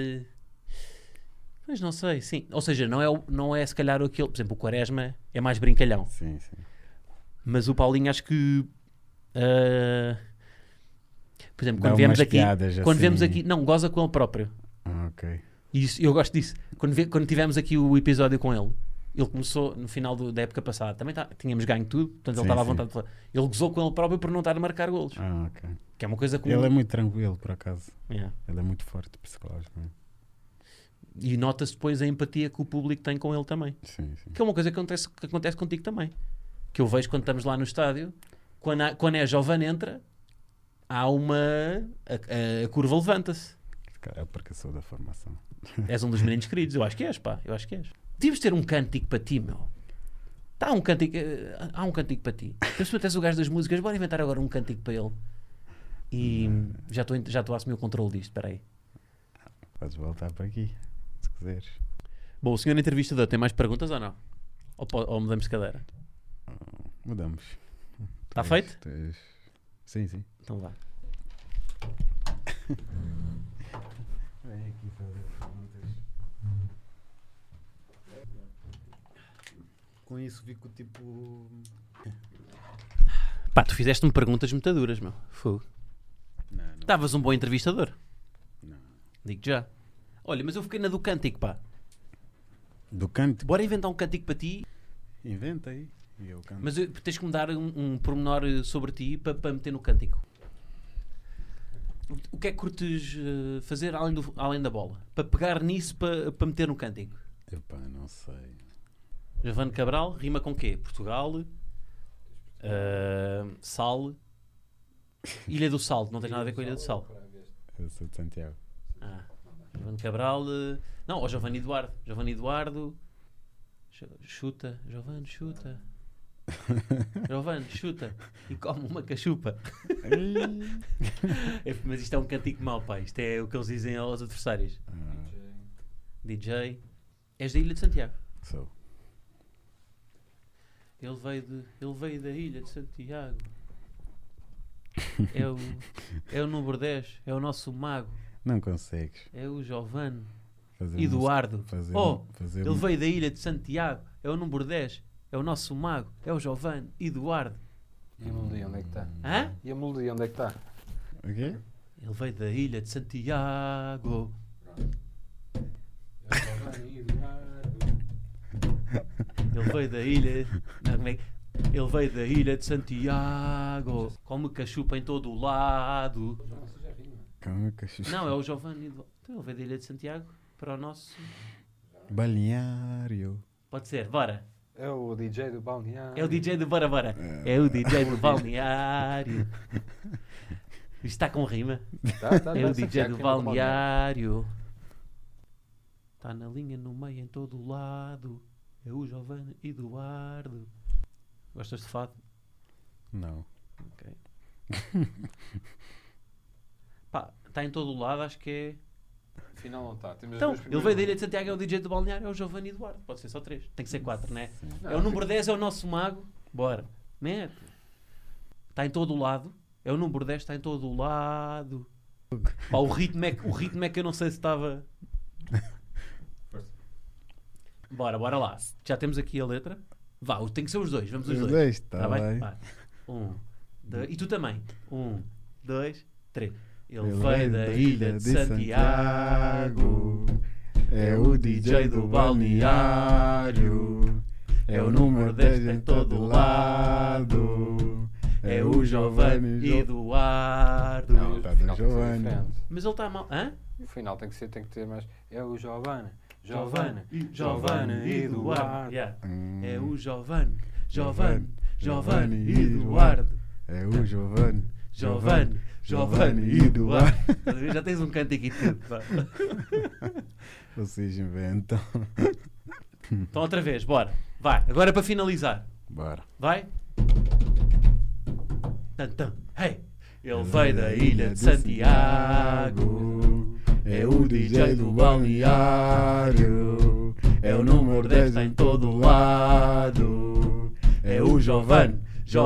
mas não sei, sim. Ou seja, não é se calhar aquele... Por exemplo, o Quaresma é mais brincalhão. Sim, sim. Mas o Paulinho acho que... por exemplo, Dá quando viemos umas aqui... piadas Quando assim. viemos aqui... Não, goza com ele próprio. Ok. E isso, eu gosto disso. Quando tivemos aqui o episódio com ele, ele começou no final da época passada. Também tínhamos ganho tudo, portanto ele Sim, estava à sim. vontade de falar. Ele gozou com ele próprio por não estar a marcar golos. Ok. Que é uma coisa comum. Ele é muito tranquilo, por acaso. Yeah. Ele é muito forte psicologicamente. E nota-se depois a empatia que o público tem com ele também. Sim, sim. Que é uma coisa que acontece contigo também. Que eu vejo quando estamos lá no estádio, quando é jovem entra, há uma... A curva levanta-se. Esse cara é porque eu sou da formação. És um dos meninos queridos. Eu acho que és, pá. Eu acho que és. Devíamos ter um cântico para ti, meu. Há um cântico para ti. Eu se tu és o gajo das músicas, bora inventar agora um cântico para ele. E já estou a assumir o controle disto. Espera aí. Podes voltar para aqui, se quiseres. Bom, o senhor entrevistador tem mais perguntas ou não? Ou mudamos de cadeira? Mudamos. Está feito? Sim, sim. Então vá. Vem aqui fazer perguntas. Com isso fico tipo... Pá, tu fizeste-me perguntas muito duras, meu. Fogo. Não. Estavas um bom entrevistador. Não. Digo já. Olha, mas eu fiquei na do cântico, pá. Do canto? Bora inventar um cântico para ti, Inventa aí. E eu canto. mas tens que me dar um pormenor sobre ti para meter no cântico. O que é que curtes fazer além da bola? Para pegar nisso para meter no cântico? Epá, não sei. Giovanni Cabral rima com quê? Portugal, Sal, Ilha do Sal. Não tem nada a ver com a Ilha do Sal. Eu sou de Santiago. Giovanni Cabral. Não, Giovanni Eduardo. Giovanni Eduardo. Chuta. Giovanni, chuta. Giovanni, chuta. E come uma cachupa. Mas isto é um cantico mau, pá. Isto é o que eles dizem aos adversários. DJ. És da Ilha de Santiago. Sou. Ele veio da Ilha de Santiago. É o número 10. É o nosso mago. Não consegues. É o Giovanni. Fazer Eduardo. fazer Ele veio da Ilha de Santiago. É o número 10. É o nosso mago. É o Giovanni. Eduardo. E a melodia, onde é que está? Hã? E a melodia, onde é que está? O quê? Ele veio da Ilha de Santiago. Ele veio da ilha. Não, como é que... Ele veio da Ilha de Santiago. Come cachupa em todo o lado. Cancas. Não, é o Giovanni Eduardo. Então ele veio da Ilha de Santiago para o nosso... Balneário. Pode ser, bora. É o DJ do Balneário. É o DJ do Bora Bora. É o DJ do balneário. Isto está com rima. É o DJ do balneário. Está na linha, no meio, em todo o lado. É o Giovanni Eduardo. Gostas de fado? Não. Ok. Pá, está em todo o lado, acho que é... Afinal não está. Então, ele veio da Ilha de Santiago, é o DJ do balneário, é o Giovanni Eduardo. Pode ser só 3. Tem que ser 4, né? É o número 10, é o nosso mago. Bora. Mete. Está em todo o lado. É o número 10, está em todo o lado. Pá, o ritmo é que eu não sei se estava... Bora lá. Já temos aqui a letra. Vá, tem que ser os dois. Vamos os dois. Tá bem. Vai. 1, 2... E tu também. 1, 2, 3. Ele veio da Ilha de Santiago. É o DJ do balneário. É o número 10 em todo lado. É o Giovanni Eduardo. Não, tá do Giovanni. Mas ele está mal. Hã? O final tem que ter mais. É o Giovanni Giovanni Eduardo. Yeah. É o Giovanni Eduardo. É o Giovanni Eduardo. Já tens um canto aqui tudo. Pá. Vocês inventam. Então outra vez, bora. Vai, agora para finalizar. Bora. Vai. Tan. Hey. Ele veio da Ilha de Santiago. É o DJ do balneário. É o número 10, está em todo lado. É o Giovanni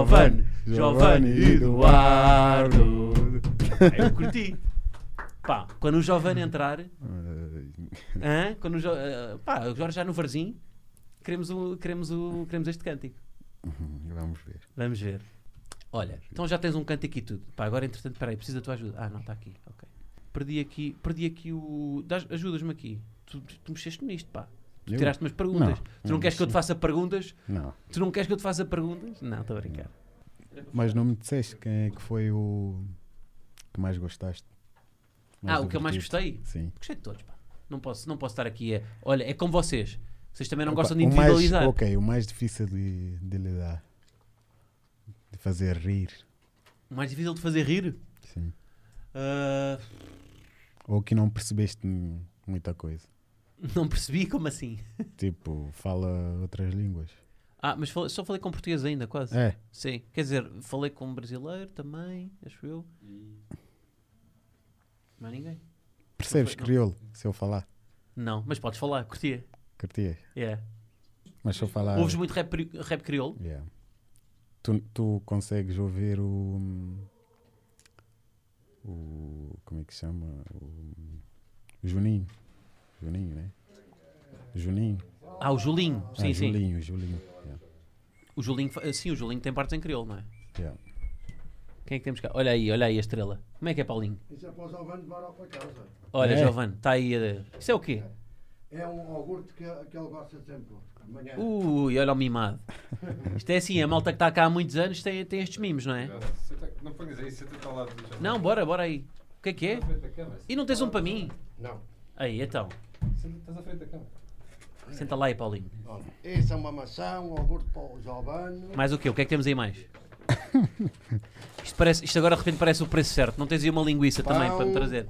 Eduardo. Eu curti. Pá, quando o Giovanni entrar, quando pá, agora já no Varzim, queremos este cântico. Vamos ver. Olha, então já tens um cântico e tudo. Pá, agora entretanto, peraí, preciso da tua ajuda. Ah, não, está aqui, ok. Perdi aqui o... Ajudas-me aqui. Tu mexeste nisto, pá. Tu tiraste umas perguntas. Tu não queres que eu te faça perguntas? Não. Tu não queres que eu te faça perguntas? Não, estou a brincar. Mas não me disseste quem é que foi o que mais gostaste? O que eu mais gostei? Sim. Gostei de todos, pá. Não posso estar aqui Olha, é como vocês. Vocês também não gostam de O individualizar. o mais difícil de lidar. De fazer rir. O mais difícil de fazer rir? Sim. Ou que não percebeste muita coisa. Não percebi, como assim? Tipo, fala outras línguas. Mas só falei com português ainda, quase. É. Sim. Quer dizer, falei com brasileiro também, acho eu. Não há ninguém. Percebes crioulo, se eu falar? Não, mas podes falar, curtia. Curtias? Yeah. Mas se eu falar... Ouves muito rap crioulo? Yeah. Tu consegues ouvir o... Como é que se chama? O Juninho. Juninho, né? Juninho. O Julinho. Sim, sim. Julinho. Yeah. O Julinho, sim, o Julinho tem partes em crioulo, não é? Yeah. Quem é que temos cá? Olha aí a estrela. Como é que é, Paulinho? Isso é para o Giovanni levar para casa. Olha, Giovanni, está aí. Isso é o quê? É um iogurte que ele gosta sempre. De manhã. Olha o mimado. Isto é assim, a malta que está cá há muitos anos tem estes mimos, não é? Não ponhas aí, senta-te ao lado do Giovanni. Não, bora aí. O que é que é? Estás à frente da câmara. E não tens um para mim? Não. Aí, então. Estás à frente da câmara. Senta lá aí, Paulinho. Olha, esse é uma maçã, um iogurte para o Giovanni. Mais o quê? O que é que temos aí mais? Isto agora de repente parece o preço certo. Não tens aí uma linguiça também para me trazer?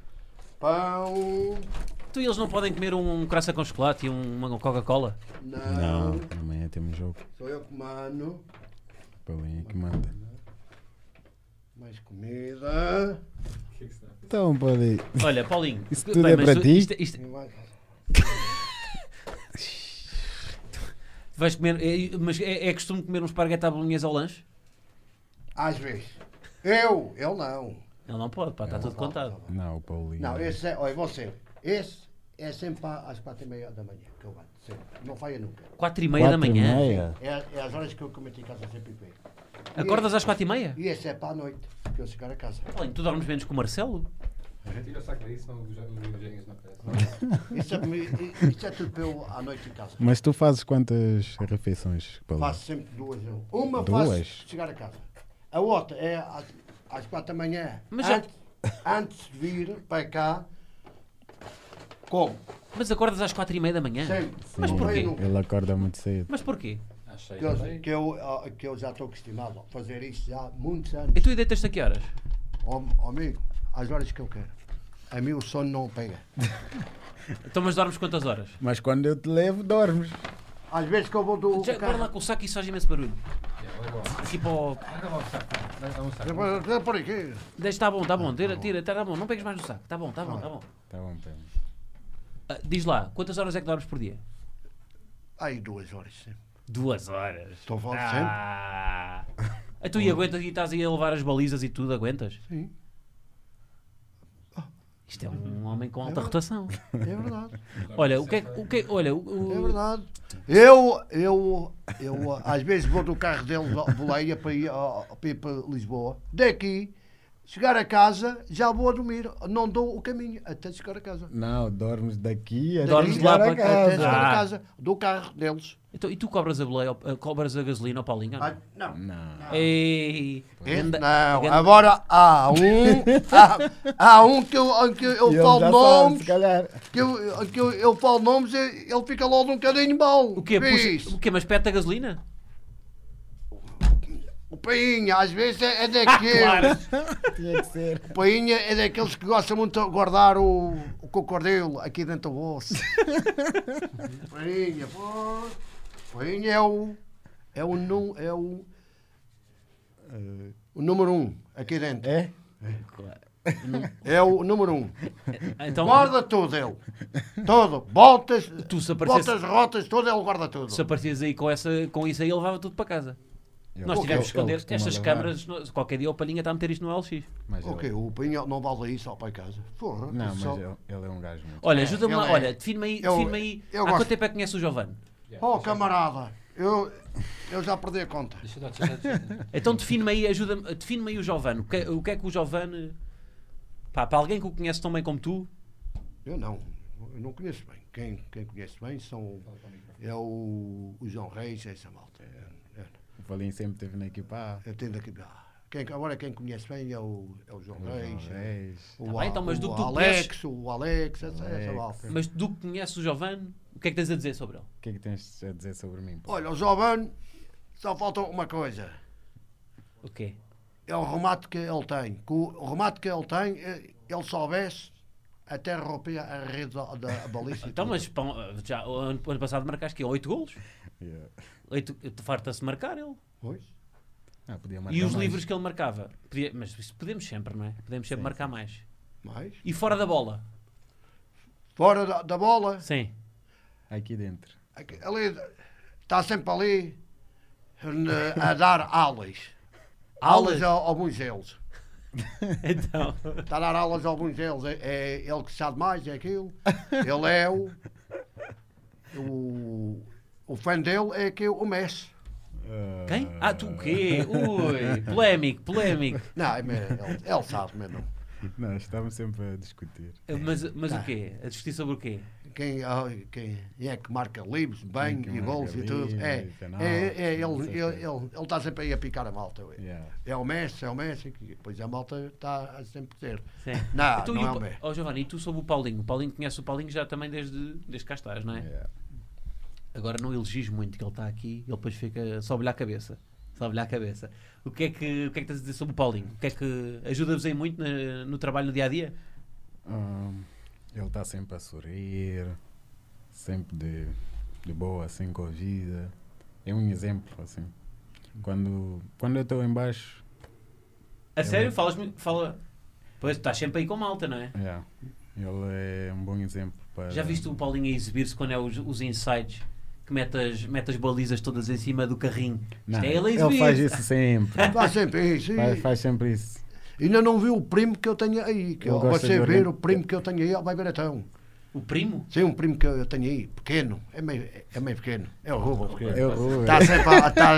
Pão. Tu e eles não podem comer um croissant com chocolate e uma Coca-Cola? Não, amanhã temos jogo. Sou eu que mando. Paulinho que manda. Mais comida. Então, pode. Olha, Paulinho. Isso tudo é mas para ti? E mais- Vais comer, mas é costume comer um esparguete à bolonhesa ao lanche? Às vezes. Ele não. Ele não pode, pá, está tudo contado. Não, o Paulinho. Não, esse é, olha, você. Esse é sempre às 4h30 da manhã que eu bato. Sempre. Não falha nunca. 4h30 da manhã? 4h30? É as horas que eu cometi em casa sempre bem. Acordas às 4h30? E esse é para a noite, que eu chegar a casa. Paulinho, tu dormes menos com o Marcelo? Tira o saco daí, senão os engenhos não aparecem. Isso é tudo para eu à noite em casa. Mas tu fazes quantas refeições, Paulinho? Faço sempre duas. Uma Duas? faço chegar a casa. A outra é às 4 da manhã. Mas já- Antes, antes de vir para cá, como? Mas acordas às 4h30 da manhã? Sempre. Mas Não porquê? veio nunca. Ele acorda muito cedo. Mas porquê? Achei Que eu já estou acostumado a fazer isto já há muitos anos. E tu deitas-te a que horas? Amigo, às horas que eu quero. A mim o sono não pega. Então, mas dormes quantas horas? Mas quando eu te levo, dormes. Às vezes que eu vou do Já, bora lá com o saco e isso faz imenso barulho. Aqui para o... Por aqui. Deixa, tá bom, tira, tá bom, não pegues mais no saco. Tá bom. Tá bom, Pedro. Ah, diz lá, quantas horas é que dormes por dia? Aí 2 horas sempre. 2 horas. Estou a falar Ah. Tu e aguentas e estás aí a levar as balizas e tudo, aguentas? Sim, Isto é um homem com alta rotação. é verdade. Olha, olha, É verdade. Eu às vezes vou do carro dele, boleia para ir para Lisboa. Daqui, chegar a casa, já vou a dormir. Não dou o caminho até chegar a casa. Não, dormes daqui até Dormes chegar lá a para- casa. Até chegar Ah. a casa do carro deles. Então, e tu cobras a boleia, cobras a gasolina ao Paulinho? ou não? Não. Não. Ei, Esse ganda- não, ganda- agora há um que eu E ele falo já sabe, nomes, se calhar. que eu falo nomes e ele fica logo um bocadinho bom. O quê? Fiz. Puxa, o quê? Mas pede a gasolina? O Painha, às vezes é daquele. Claro. Tinha que ser. O Painha é daqueles que gosta muito de guardar o cocodrilo aqui dentro do bolso. Painha, pô. Painha é o número 1 aqui dentro. É? É o número 1. Então, Guarda tudo ele. Tudo. Botas, tu se aparecesse, botas, rotas, tudo ele guarda tudo. se aparecias aí com isso aí, ele levava tudo para casa. Nós Ele- tivemos que esconder ele costuma estas levar. câmaras. Qualquer dia o Palhinha está a meter isto no LX. Mas ele- Ok, o Painha não vale isso só para casa. Porra, Não, mas só- ele é um gajo muito. Olha, ajuda-me lá. ele é- Olha, define-me aí. eu Há gosto. quanto tempo é que conheces o Giovanni? Oh, camarada, eu já perdi a conta. Deixa eu dar. Então define-me aí, ajuda-me. Define-me aí o Giovanni. O que é que o Giovanni. Pá, para alguém que o conhece tão bem como tu. Eu não conheço bem. Quem conhece bem é o João Reis, essa malta. O Paulinho sempre esteve na equipa. Eu tenho daqui. Agora quem conhece bem é o João Reis. Reis. Tá bem, então, mas do que tu O Alex, essa Alex. malta. Mas do que conheces o Giovanni, o que é que tens a dizer sobre ele? O que é que tens a dizer sobre mim? pô? Olha, o Jovem, só falta uma coisa. O quê? É o remate que ele tem. O remate que ele tem, ele soubesse até romper a rede da baliza. e Então, tudo. mas pá, já, o ano passado marcaste que 8 golos. Yeah. Farta-se marcar ele. Pois. Ah, podia marcar E os mais. livros que ele marcava? Mas isso podemos sempre, não é? Podemos sempre Sim, marcar mais. Mais. E fora da bola? Fora da bola, Sim. Aqui dentro. ali, está sempre ali a dar aulas. Aulas a alguns deles. Então. Está a dar aulas a alguns deles. É ele que sabe mais, é aquilo. Ele é o fã dele é que o Messi. Quem? Ah, tu o quê? Ui, polémico. Não, ele sabe mesmo. Não, estávamos sempre a discutir. Mas o quê? A discutir sobre o quê? Quem é que marca livros, bem Quem e marca gols e tudo. livros, penaltis, não sei o quê. Ele está sempre aí a picar a malta. Yeah. É o Messi, que depois a malta está a sempre dizer. Sim. Não, Então, não e é o o Messi. Oh, Giovanni, e tu sobre o Paulinho? O Paulinho conhece o Paulinho já também desde que cá estás, não é? Yeah. Agora não elogies muito que ele está aqui, ele depois fica sobe-lhe à cabeça. Sobe-lhe à cabeça. O que é que tens a dizer sobre o Paulinho? O que é que ajuda-vos aí muito no trabalho no dia a dia? Ele está sempre a sorrir, sempre de boa, assim, com a vida. É um exemplo, assim. Quando eu estou em baixo, A sério? Falas muito? Fala. Pois estás sempre aí com malta, não é? yeah, ele é um bom exemplo para... Já viste o Paulinho a exibir-se quando é os insights? Que mete as balizas todas em cima do carrinho. Não, Isto é ele a ele exibir. faz isso sempre. Faz sempre isso. faz sempre isso. Ainda não viu o primo que eu tenho aí. Que Ele você gosta de ver orientar. o primo que eu tenho aí, ele vai ver então. O primo? Sim, um primo que eu tenho aí, pequeno. É meio pequeno. É o Rubo pequeno. É o Rui. Está sempre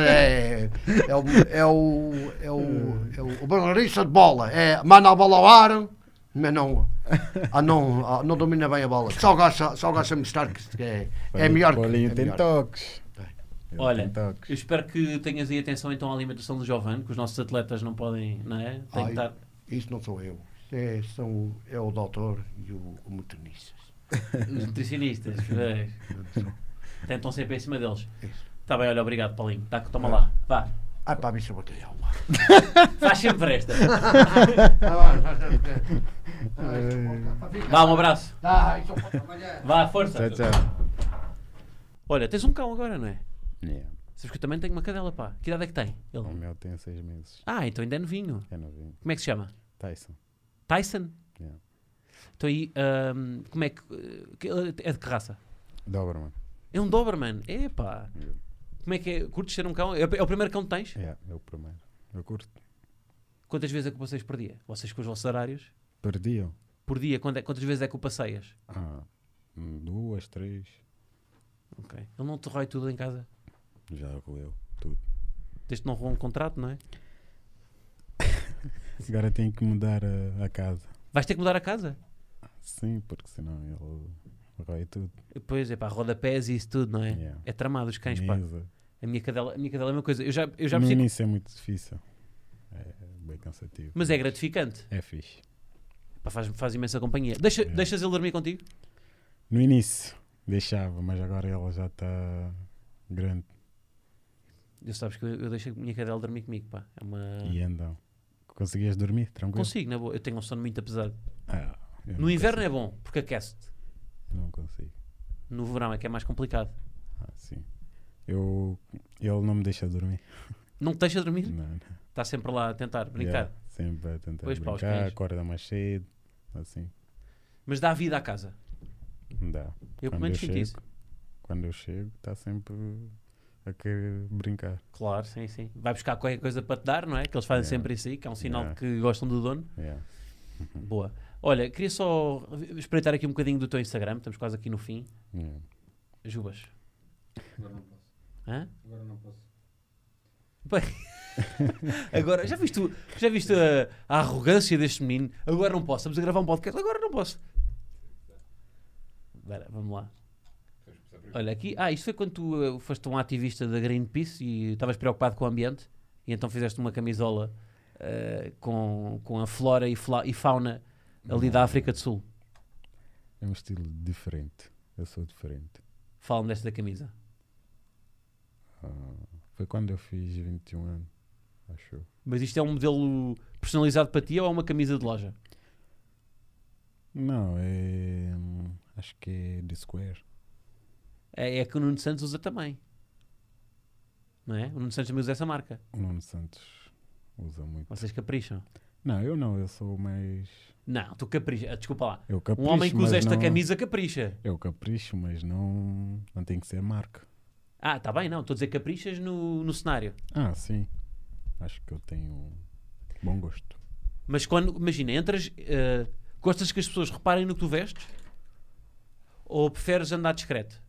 o barbarista de bola. Manda a bola ao ar, mas não domina bem a bola. Só gosta de mostrar que é melhor O Paulinho é tem melhor. toques. Ele Olha, tem toques. eu espero que tenhas aí atenção então à alimentação do Giovanni, que os nossos atletas não podem, não é? Tem que Ai, estar... Isso não sou eu. É o doutor e o motorista. Os nutricionistas, pois. Tentam sempre em cima deles. Está bem, olha, obrigado, Paulinho. Toma lá, vá. Ai, pá, bicho, bacalhau. Faz sempre esta. Vá, um abraço. Vá, força. Tchau, tchau. Olha, tens um cão agora, não é? Yeah. Sabes que eu também tenho uma cadela, pá. Que idade é que tem? Ele? O meu tem 6 meses. Ah, então ainda é novinho. É novinho. Como é que se chama? Tyson. Tyson? Yeah. Então aí, como é que... É de que raça? Doberman. É um Doberman. Epá. Yeah. Como é que é? Curtes ser um cão? É o primeiro cão que tens? Yeah, é o primeiro. Eu curto. Quantas vezes é que vocês por dia? Vocês com os vossos horários? Perdiam. Por dia, quantas vezes é que o passeias? 2, 3. Ok. Ele não te rói tudo em casa? Já roeu tudo. Desde que não roeu um contrato, não é? Agora tenho que mudar a casa. Vais ter que mudar a casa? Sim, porque senão ele rói tudo. Pois é, pá, rodapés e isso tudo, não é? Yeah. É tramado os cães, pá. Mesa. A minha cadela é a mesma coisa. Eu já No percebi, início é muito difícil. É bem cansativo. mas é gratificante. É fixe. Pá, faz imensa companhia. Yeah. Deixas ele dormir contigo? No início deixava, mas agora ele já está grande Eu sabes que eu deixo a minha cadela dormir comigo, pá. É uma... e andam. Conseguias dormir tranquilo? Consigo, na boa. Eu tenho um sono muito pesado. Eu No não inverno consigo. é bom, porque aquece-te. Eu não consigo. No verão é que é mais complicado. Sim. Ele não me deixa dormir. Não te deixa dormir? Não. Está sempre lá a tentar brincar. Yeah, sempre a tentar Pois, pá, os brincar, cães. acorda mais cedo, assim. Mas dá vida à casa. Não dá. Eu pelo Quando menos eu sinto isso. Quando eu chego, está sempre a querer brincar. Claro, sim, sim. Vai buscar qualquer coisa para te dar, não é? Que eles fazem Yeah. sempre isso aí, que é um sinal Yeah. de que gostam do dono. Yeah. Boa. Olha, queria só espreitar aqui um bocadinho do teu Instagram. Estamos quase aqui no fim. Yeah. Jubas. Agora não posso. Hã? Agora não posso. Bem, agora, já viste a arrogância deste menino? Agora não posso. Estamos a gravar um podcast. Agora não posso. Espera, vamos lá. Olha, aqui. Isto foi quando tu foste um ativista da Greenpeace e estavas preocupado com o ambiente e então fizeste uma camisola com a flora e fauna ali da África do Sul. É um estilo diferente. Eu sou diferente. Fala-me desta camisa. Foi quando eu fiz 21 anos, acho eu. Mas isto é um modelo personalizado para ti ou é uma camisa de loja? Não, é. Acho que é de Square. É que o Nuno Santos usa também. Não é? O Nuno Santos também usa essa marca. O Nuno Santos usa muito. Vocês capricham. Não, eu sou mais. Não, tu capricha. Desculpa lá. Eu Um capricho, homem que usa mas esta não... camisa capricha. Eu capricho, mas não tem que ser marca. Tá bem, não. Estou a dizer caprichas no cenário. Sim. Acho que eu tenho bom gosto. Mas quando, imagina, entras, gostas que as pessoas reparem no que tu vestes? Ou preferes andar discreto?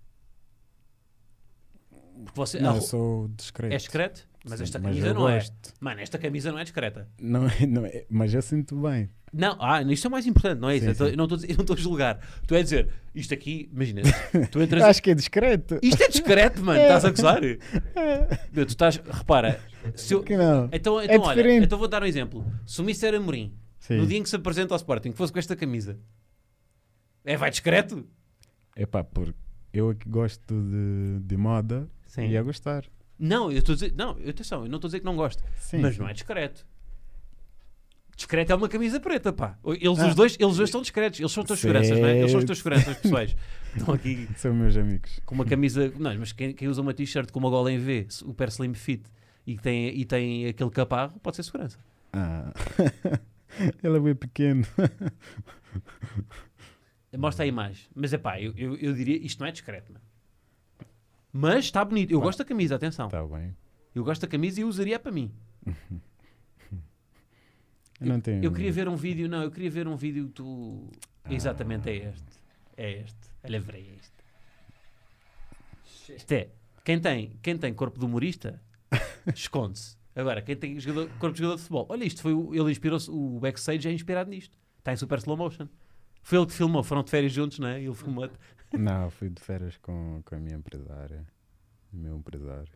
Porque você, Não, eu sou discreto. é discreto? Mas Sim, esta mas camisa eu não gosto. é. Mano, esta camisa não é discreta. Não é, mas eu sinto bem. Não, isto é o mais importante, não é isso? Sim, Eu sim. não estou a julgar. Tu é dizer, isto aqui, imagina, tu entras. Acho que é discreto. Isto é discreto, mano, estás a gozar? Tu estás, repara, se eu, Que não. então olha, diferente. então vou dar um exemplo. Se o Mr. Amorim, Sim. no dia em que se apresenta ao Sporting, fosse com esta camisa, vai discreto? Epá, porque eu que gosto de moda Sim. ia gostar. Não, eu estou a dizer, não, atenção, eu não estou a dizer que não gosto, Sim, mas sim. não é discreto. Discreto é uma camisa preta, pá. Os dois estão discretos, eles são as tuas seguranças, não é? Eles são as tuas seguranças pessoais. Estão aqui São meus amigos. com uma camisa. Não, mas quem usa uma t-shirt com uma gola em V, super slim fit e tem aquele caparro, pode ser segurança. Ele é bem pequeno. Mostra a imagem. Mas é pá, eu diria, isto não é discreto, mano. Mas está bonito. Eu gosto da camisa, atenção. Está bem. Eu gosto da camisa e usaria para mim. Eu não tenho. Eu queria ver um vídeo, não, eu queria ver um vídeo tu. Exatamente, é este. É este. Olha, verei este. Isto é. Quem tem corpo de humorista, esconde-se. Agora, quem tem corpo de jogador de futebol, olha isto, ele inspirou-se, o backstage é inspirado nisto. Está em super slow motion. Foi ele que filmou, foram de férias juntos, não é? Ele filmou-te. Não, fui de férias com a minha empresária. O meu empresário.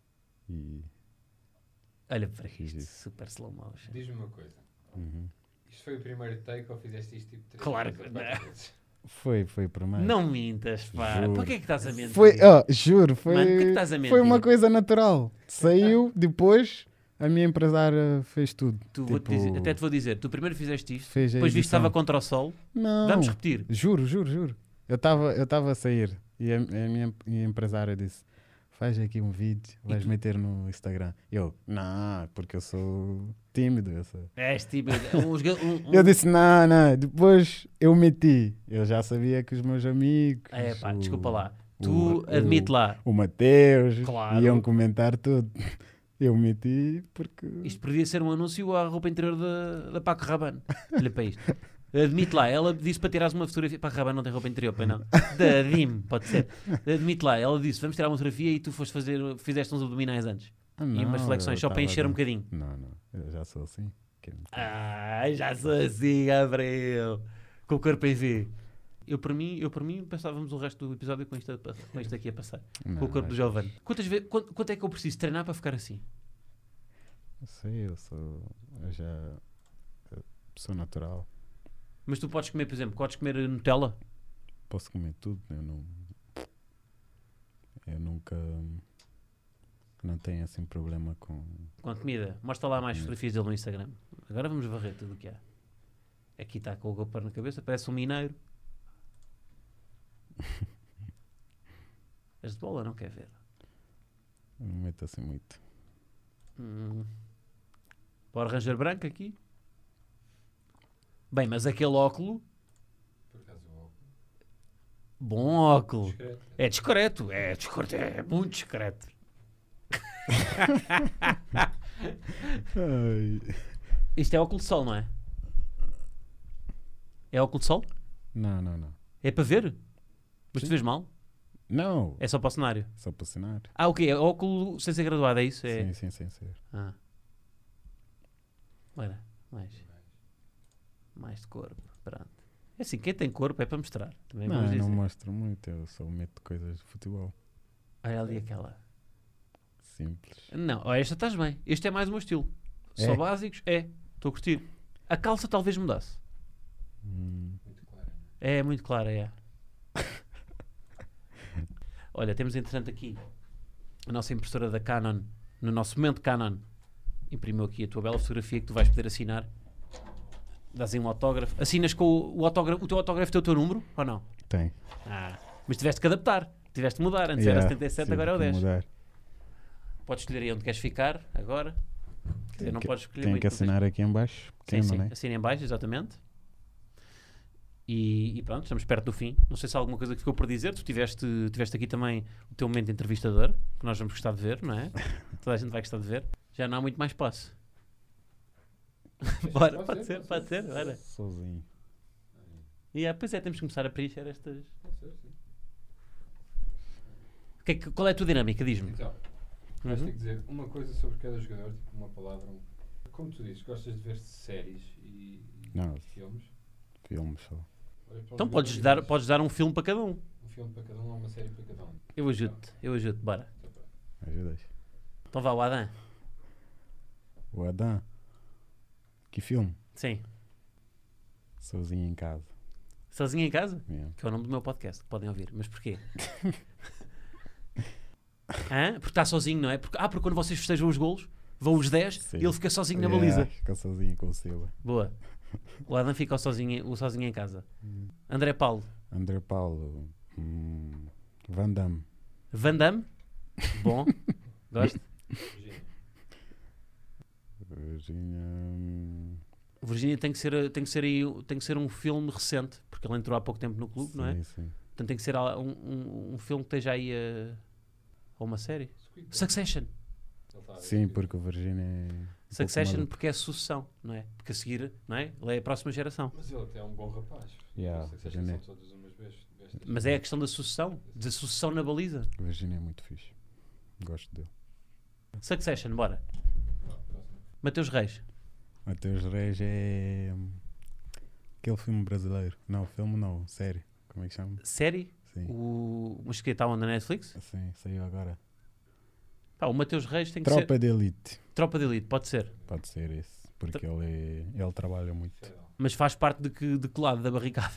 E. Olha para isto, Isso. super slow motion. Diz-me uma coisa. Uhum. Isto foi o primeiro take ou fizeste isto tipo 3 Claro vezes que ou 4 não. vezes? Foi primeiro. Não mintas, pá. Juro. Para que é que estás a mentir? Foi, juro, foi, Mano, por que é que estás a mentir? foi uma coisa natural. Saiu, depois a minha empresária fez tudo. Vou-te Tipo, dizer- até te vou dizer, tu primeiro fizeste isto, fez a depois viste que estava edição. contra o sol. Não, Vamos repetir. juro. Eu estava a sair e a minha empresária disse: faz aqui um vídeo, vais tu? meter no Instagram. Eu, não, porque eu sou tímido. És tímido. Eu disse, não. Depois eu meti. Eu já sabia que os meus amigos. É pá, desculpa lá. o- Tu o- admite lá. O Mateus Claro. iam comentar tudo. Eu meti porque. Isto podia ser um anúncio à roupa interior da Paco Rabanne. Olha para isto. Admite lá, ela disse para tirares uma fotografia. Paco Rabanne não tem roupa interior, pois não? Da DIM, pode ser. Admite lá, ela disse: vamos tirar uma fotografia e tu fizeste uns abdominais antes. Ah, E umas não, flexões, eu só para tava encher um a- bocadinho. Não, eu já sou assim. Ai, já sou assim, Gabriel. Com o corpo em V. Eu por mim, pensávamos o resto do episódio com isto aqui a passar. Não, Com o corpo do acho- Giovanni. Quanto é que eu preciso treinar para ficar assim? Eu sei, eu sou natural. Mas tu podes comer, por exemplo, podes comer Nutella? Posso comer tudo. Eu nunca. Não tenho assim problema com. Com a comida. Mostra lá mais fotografias dele no Instagram. Agora vamos varrer tudo o que há. Aqui está com o GoPro na cabeça, parece um mineiro. És de bola, não quer ver? Eu não meto assim muito. Power Ranger branco aqui. Bem, mas aquele óculo, Por acaso o óculos. bom óculo. Discreto. É discreto, é muito discreto. Isto é óculo de sol, não é? É óculo de sol? Não. É para ver? Mas tu Sim. vês mal? Não, É só para o cenário. só para assinar. Ah, o quê? É óculo sem ser graduado, é isso? É... Sim, sem ser. Ah. Olha, mais de corpo, pronto. É assim, quem tem corpo é para mostrar. Também Não, vamos eu não dizer. mostro muito, eu só meto coisas de futebol. Olha ali aquela. Simples. Não, ó, esta estás bem. Este é mais o meu estilo. Só É? básicos, estou a curtir. A calça talvez mudasse. Muito claro. É muito clara, é. Olha, temos entretanto aqui a nossa impressora da Canon, no nosso momento Canon, imprimiu aqui a tua bela fotografia que tu vais poder assinar. Dás aí um autógrafo. Assinas com o autógrafo. O teu autógrafo tem o teu número ou não? Tem. Mas tiveste que adaptar. Tiveste que mudar. Antes era 77, tive agora é o que 10. mudar. Podes escolher aí onde queres ficar agora. Quer dizer, não podes escolher Tenho muito. que assinar aqui em baixo, Sim, pequeno, sim. né? Assina em baixo, exatamente. E pronto, estamos perto do fim. Não sei se há alguma coisa que ficou por dizer. Tu tiveste aqui também o teu momento de entrevistador, que nós vamos gostar de ver, não é? Toda a gente vai gostar de ver. Já não há muito mais espaço. Bora, pode ser. Bora. Sozinho. Pois é, temos que começar a preencher estas. Pode ser, sim. Qual é a tua dinâmica? Diz-me. Então, vais ter Uhum. que dizer uma coisa sobre cada jogador, tipo uma palavra. Como tu dizes, gostas de ver séries e Não. filmes? Filmes só. Olha para Então os podes jogadores. dar um filme para cada um. Um filme para cada um ou uma série para cada um. Eu ajudo-te, bora. Ajudas. Então vá, o Adam. O Adam. Que filme? Sim. Sozinho em casa. Sozinho em casa? Yeah. Que é o nome do meu podcast, que podem ouvir. Mas porquê? Hã? Porque está sozinho, não é? Porque quando vocês festejam os golos, vão os 10 Sim. e ele fica sozinho na Yeah, baliza. Fica sozinho com o Silva. Boa. O Adam fica sozinho em casa. André Paulo. André Paulo. Van Damme. Van Damme. Bom. Gosto. Virginia. Virgínia tem que ser um filme recente, porque ele entrou há pouco tempo no clube, não é? Sim. Portanto tem que ser um filme que esteja aí ou uma série. Succession. Sim, porque o Virginia é. Succession maluco. porque é sucessão, não é? Porque a seguir, não é? Ele é a próxima geração. Mas ele até é um bom rapaz. Yeah, Não sei se Virginia. são todas umas bestas. Mas é a questão da sucessão na baliza. O Virginia é muito fixe. Gosto dele. Succession, bora. Próximo. Mateus Reis. Mateus Reis é. Aquele filme brasileiro. Não, filme não, série. Como é que chama? Série? Sim. O Mosquito está onde? Na Netflix? Sim, saiu agora. Pá, o Mateus Reis tem que Tropa ser. de Elite. Tropa de Elite, pode ser. Pode ser esse. Porque ele trabalha muito. Federal. Mas faz parte de que lado da barricada?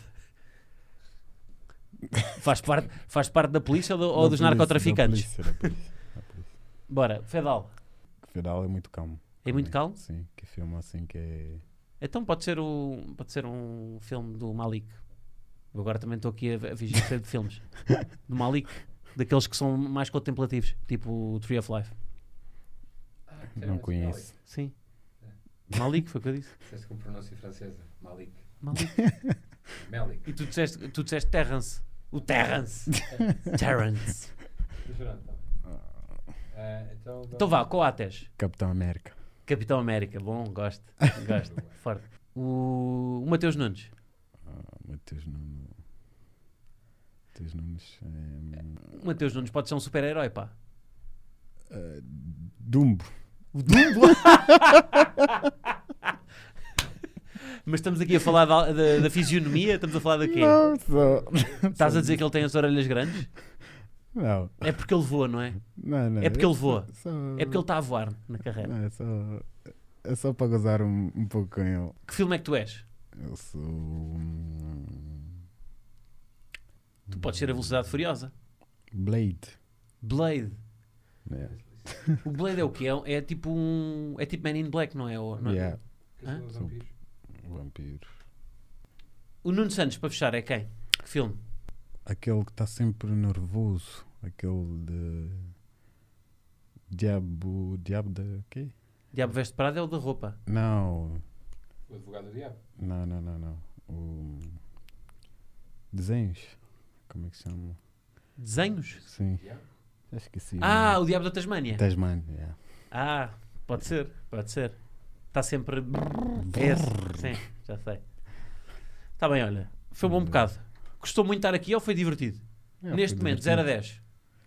faz parte da polícia ou dos narcotraficantes? Da polícia. Bora, Fedal. Fedal é muito calmo. É muito calmo? Sim, que filme assim que é... Então pode ser um filme do Malik. Eu agora também estou aqui a vigiar de filmes. Do Malik. Daqueles que são mais contemplativos. Tipo o Tree of Life. Não conheço. Sim. Malik, foi o que eu disse. Disseste com pronúncia francesa. Malik. Malik. Malik. E tu disseste Terrence. O Terrence. Terrence. Então vá, Coates. Capitão América. Capitão América. Bom, gosto. Forte. O Mateus Nunes. Mateus Nunes. Mateus Nunes. O Mateus Nunes pode ser um super-herói, pá. Dumbo. O Dumbo? Mas estamos aqui a falar da fisionomia? Estamos a falar do quê? Não, só... Estás a dizer que ele tem as orelhas grandes? Não. É porque ele voa, não é? Não. É porque ele voa. Só... É porque ele está a voar na carreira. Não, é só para gozar um pouco com ele. Que filme é que tu és? Eu sou... Tu podes ser a Velocidade Furiosa. Blade. Blade. É. O Blade é o quê? É tipo É tipo Man in Black, não é? Não é? Yeah. Hã? Vampiro. O Nuno Santos, para fechar, é quem? Que filme? Aquele que está sempre nervoso. Aquele de... Diabo da... quê? Diabo Veste Prada é o da roupa. Não. O advogado do diabo. Não. O... Desenhos. Como é que se chama? Desenhos? Sim. Já esqueci. Ah, o Diabo da Tasmânia. Tasmania. Yeah. Ah, pode ser. Está sempre... Esse. Sim, já sei. Está bem, olha. Foi um bom bocado. Gostou muito de estar aqui ou foi divertido? Neste momento, 0 a 10.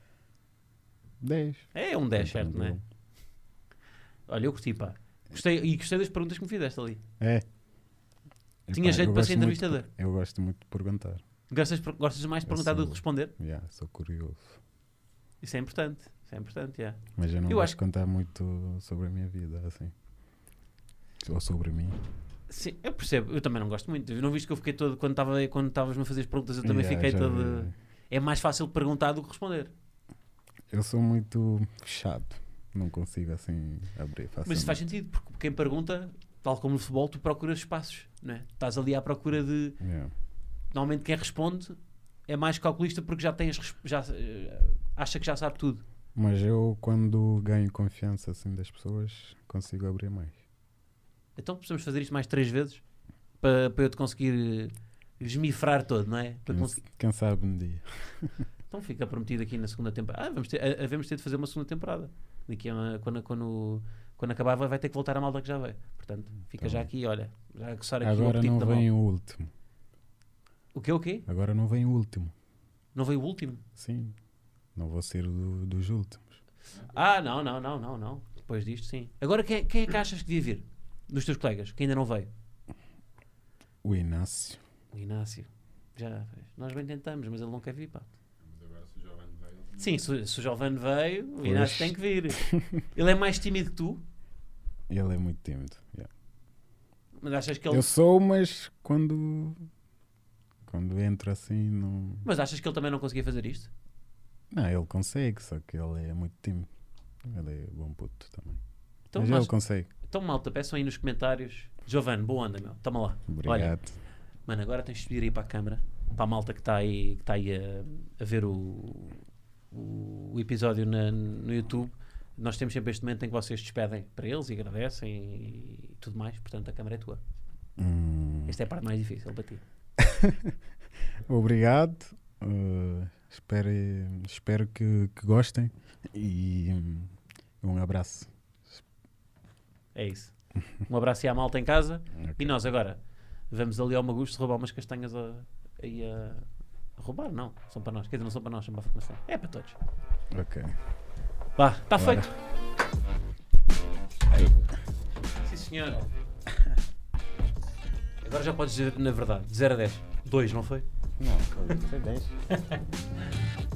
10. É um 10, certo, não é? Olha, eu curti, pá. Gostei das perguntas que me fizeste ali. É. Tinha jeito para ser entrevistador. Eu gosto muito de perguntar. Gostas mais de perguntar do que responder? Sou curioso. Isso é importante. Yeah. Mas eu não Eu gosto acho de contar muito sobre a minha vida, assim. Ou sobre mim. Sim, eu percebo. Eu também não gosto muito. Não viste que eu fiquei todo... Quando estavas-me a fazer as perguntas, eu também fiquei já todo... vi. É mais fácil perguntar do que responder. Eu sou muito fechado. Não consigo, assim, abrir facilmente. Mas isso faz sentido, porque quem pergunta, tal como no futebol, tu procuras espaços, não é? Estás ali à procura de... Yeah. Normalmente quem responde é mais calculista porque já acha que já sabe tudo. Mas eu, quando ganho confiança, assim, das pessoas, consigo abrir mais. Então precisamos fazer isto mais 3 vezes para eu te conseguir esmifrar todo, não é? Quem sabe um dia. Então fica prometido aqui na segunda temporada. Havemos ter de fazer uma segunda temporada. Daqui quando acabar vai ter que voltar a malta que já veio. Portanto, fica Tá já bem. aqui, olha. Já a coçar aqui Agora o apetite não da vem malta. o último. O quê? Agora não vem o último. Não veio o último? Sim. Não vou ser dos últimos. Ah, não. Depois disto, sim. Agora quem é que achas que devia vir? Dos teus colegas, que ainda não veio? O Inácio. O Inácio. Já, nós bem tentamos, mas ele não quer vir, pá. Mas agora se o Giovanni veio... Sim, se o Giovanni veio, o Pois. Inácio tem que vir. Ele é mais tímido que tu, Ele é muito tímido. Yeah. mas achas que ele... Eu sou, mas quando entro assim, não... Mas achas que ele também não conseguia fazer isto? Não, ele consegue, só que ele é muito tímido. Ele é bom puto também. Então, mas ele consegue. então malta, peçam aí nos comentários. Giovanni, boa onda, meu. Toma lá. Obrigado. Olha, mano, agora tens de subir aí para a câmara, para a malta que está aí, a ver o episódio no YouTube. Nós temos sempre este momento em que vocês despedem para eles e agradecem e tudo mais. Portanto, a câmara é tua. Esta é a parte mais difícil para ti. Obrigado. Espero que gostem. E um abraço. É isso. Um abraço aí à malta em casa. Ok. E nós agora vamos ali ao Magusto roubar umas castanhas a roubar, não. São para nós. Quer dizer, não são para nós, são para a formação. É para todos. Ok. Vá, está Bora. feito. Sim, senhor. Agora já podes dizer, na verdade, de 0 a 10. 2, não foi? Não, foi 10.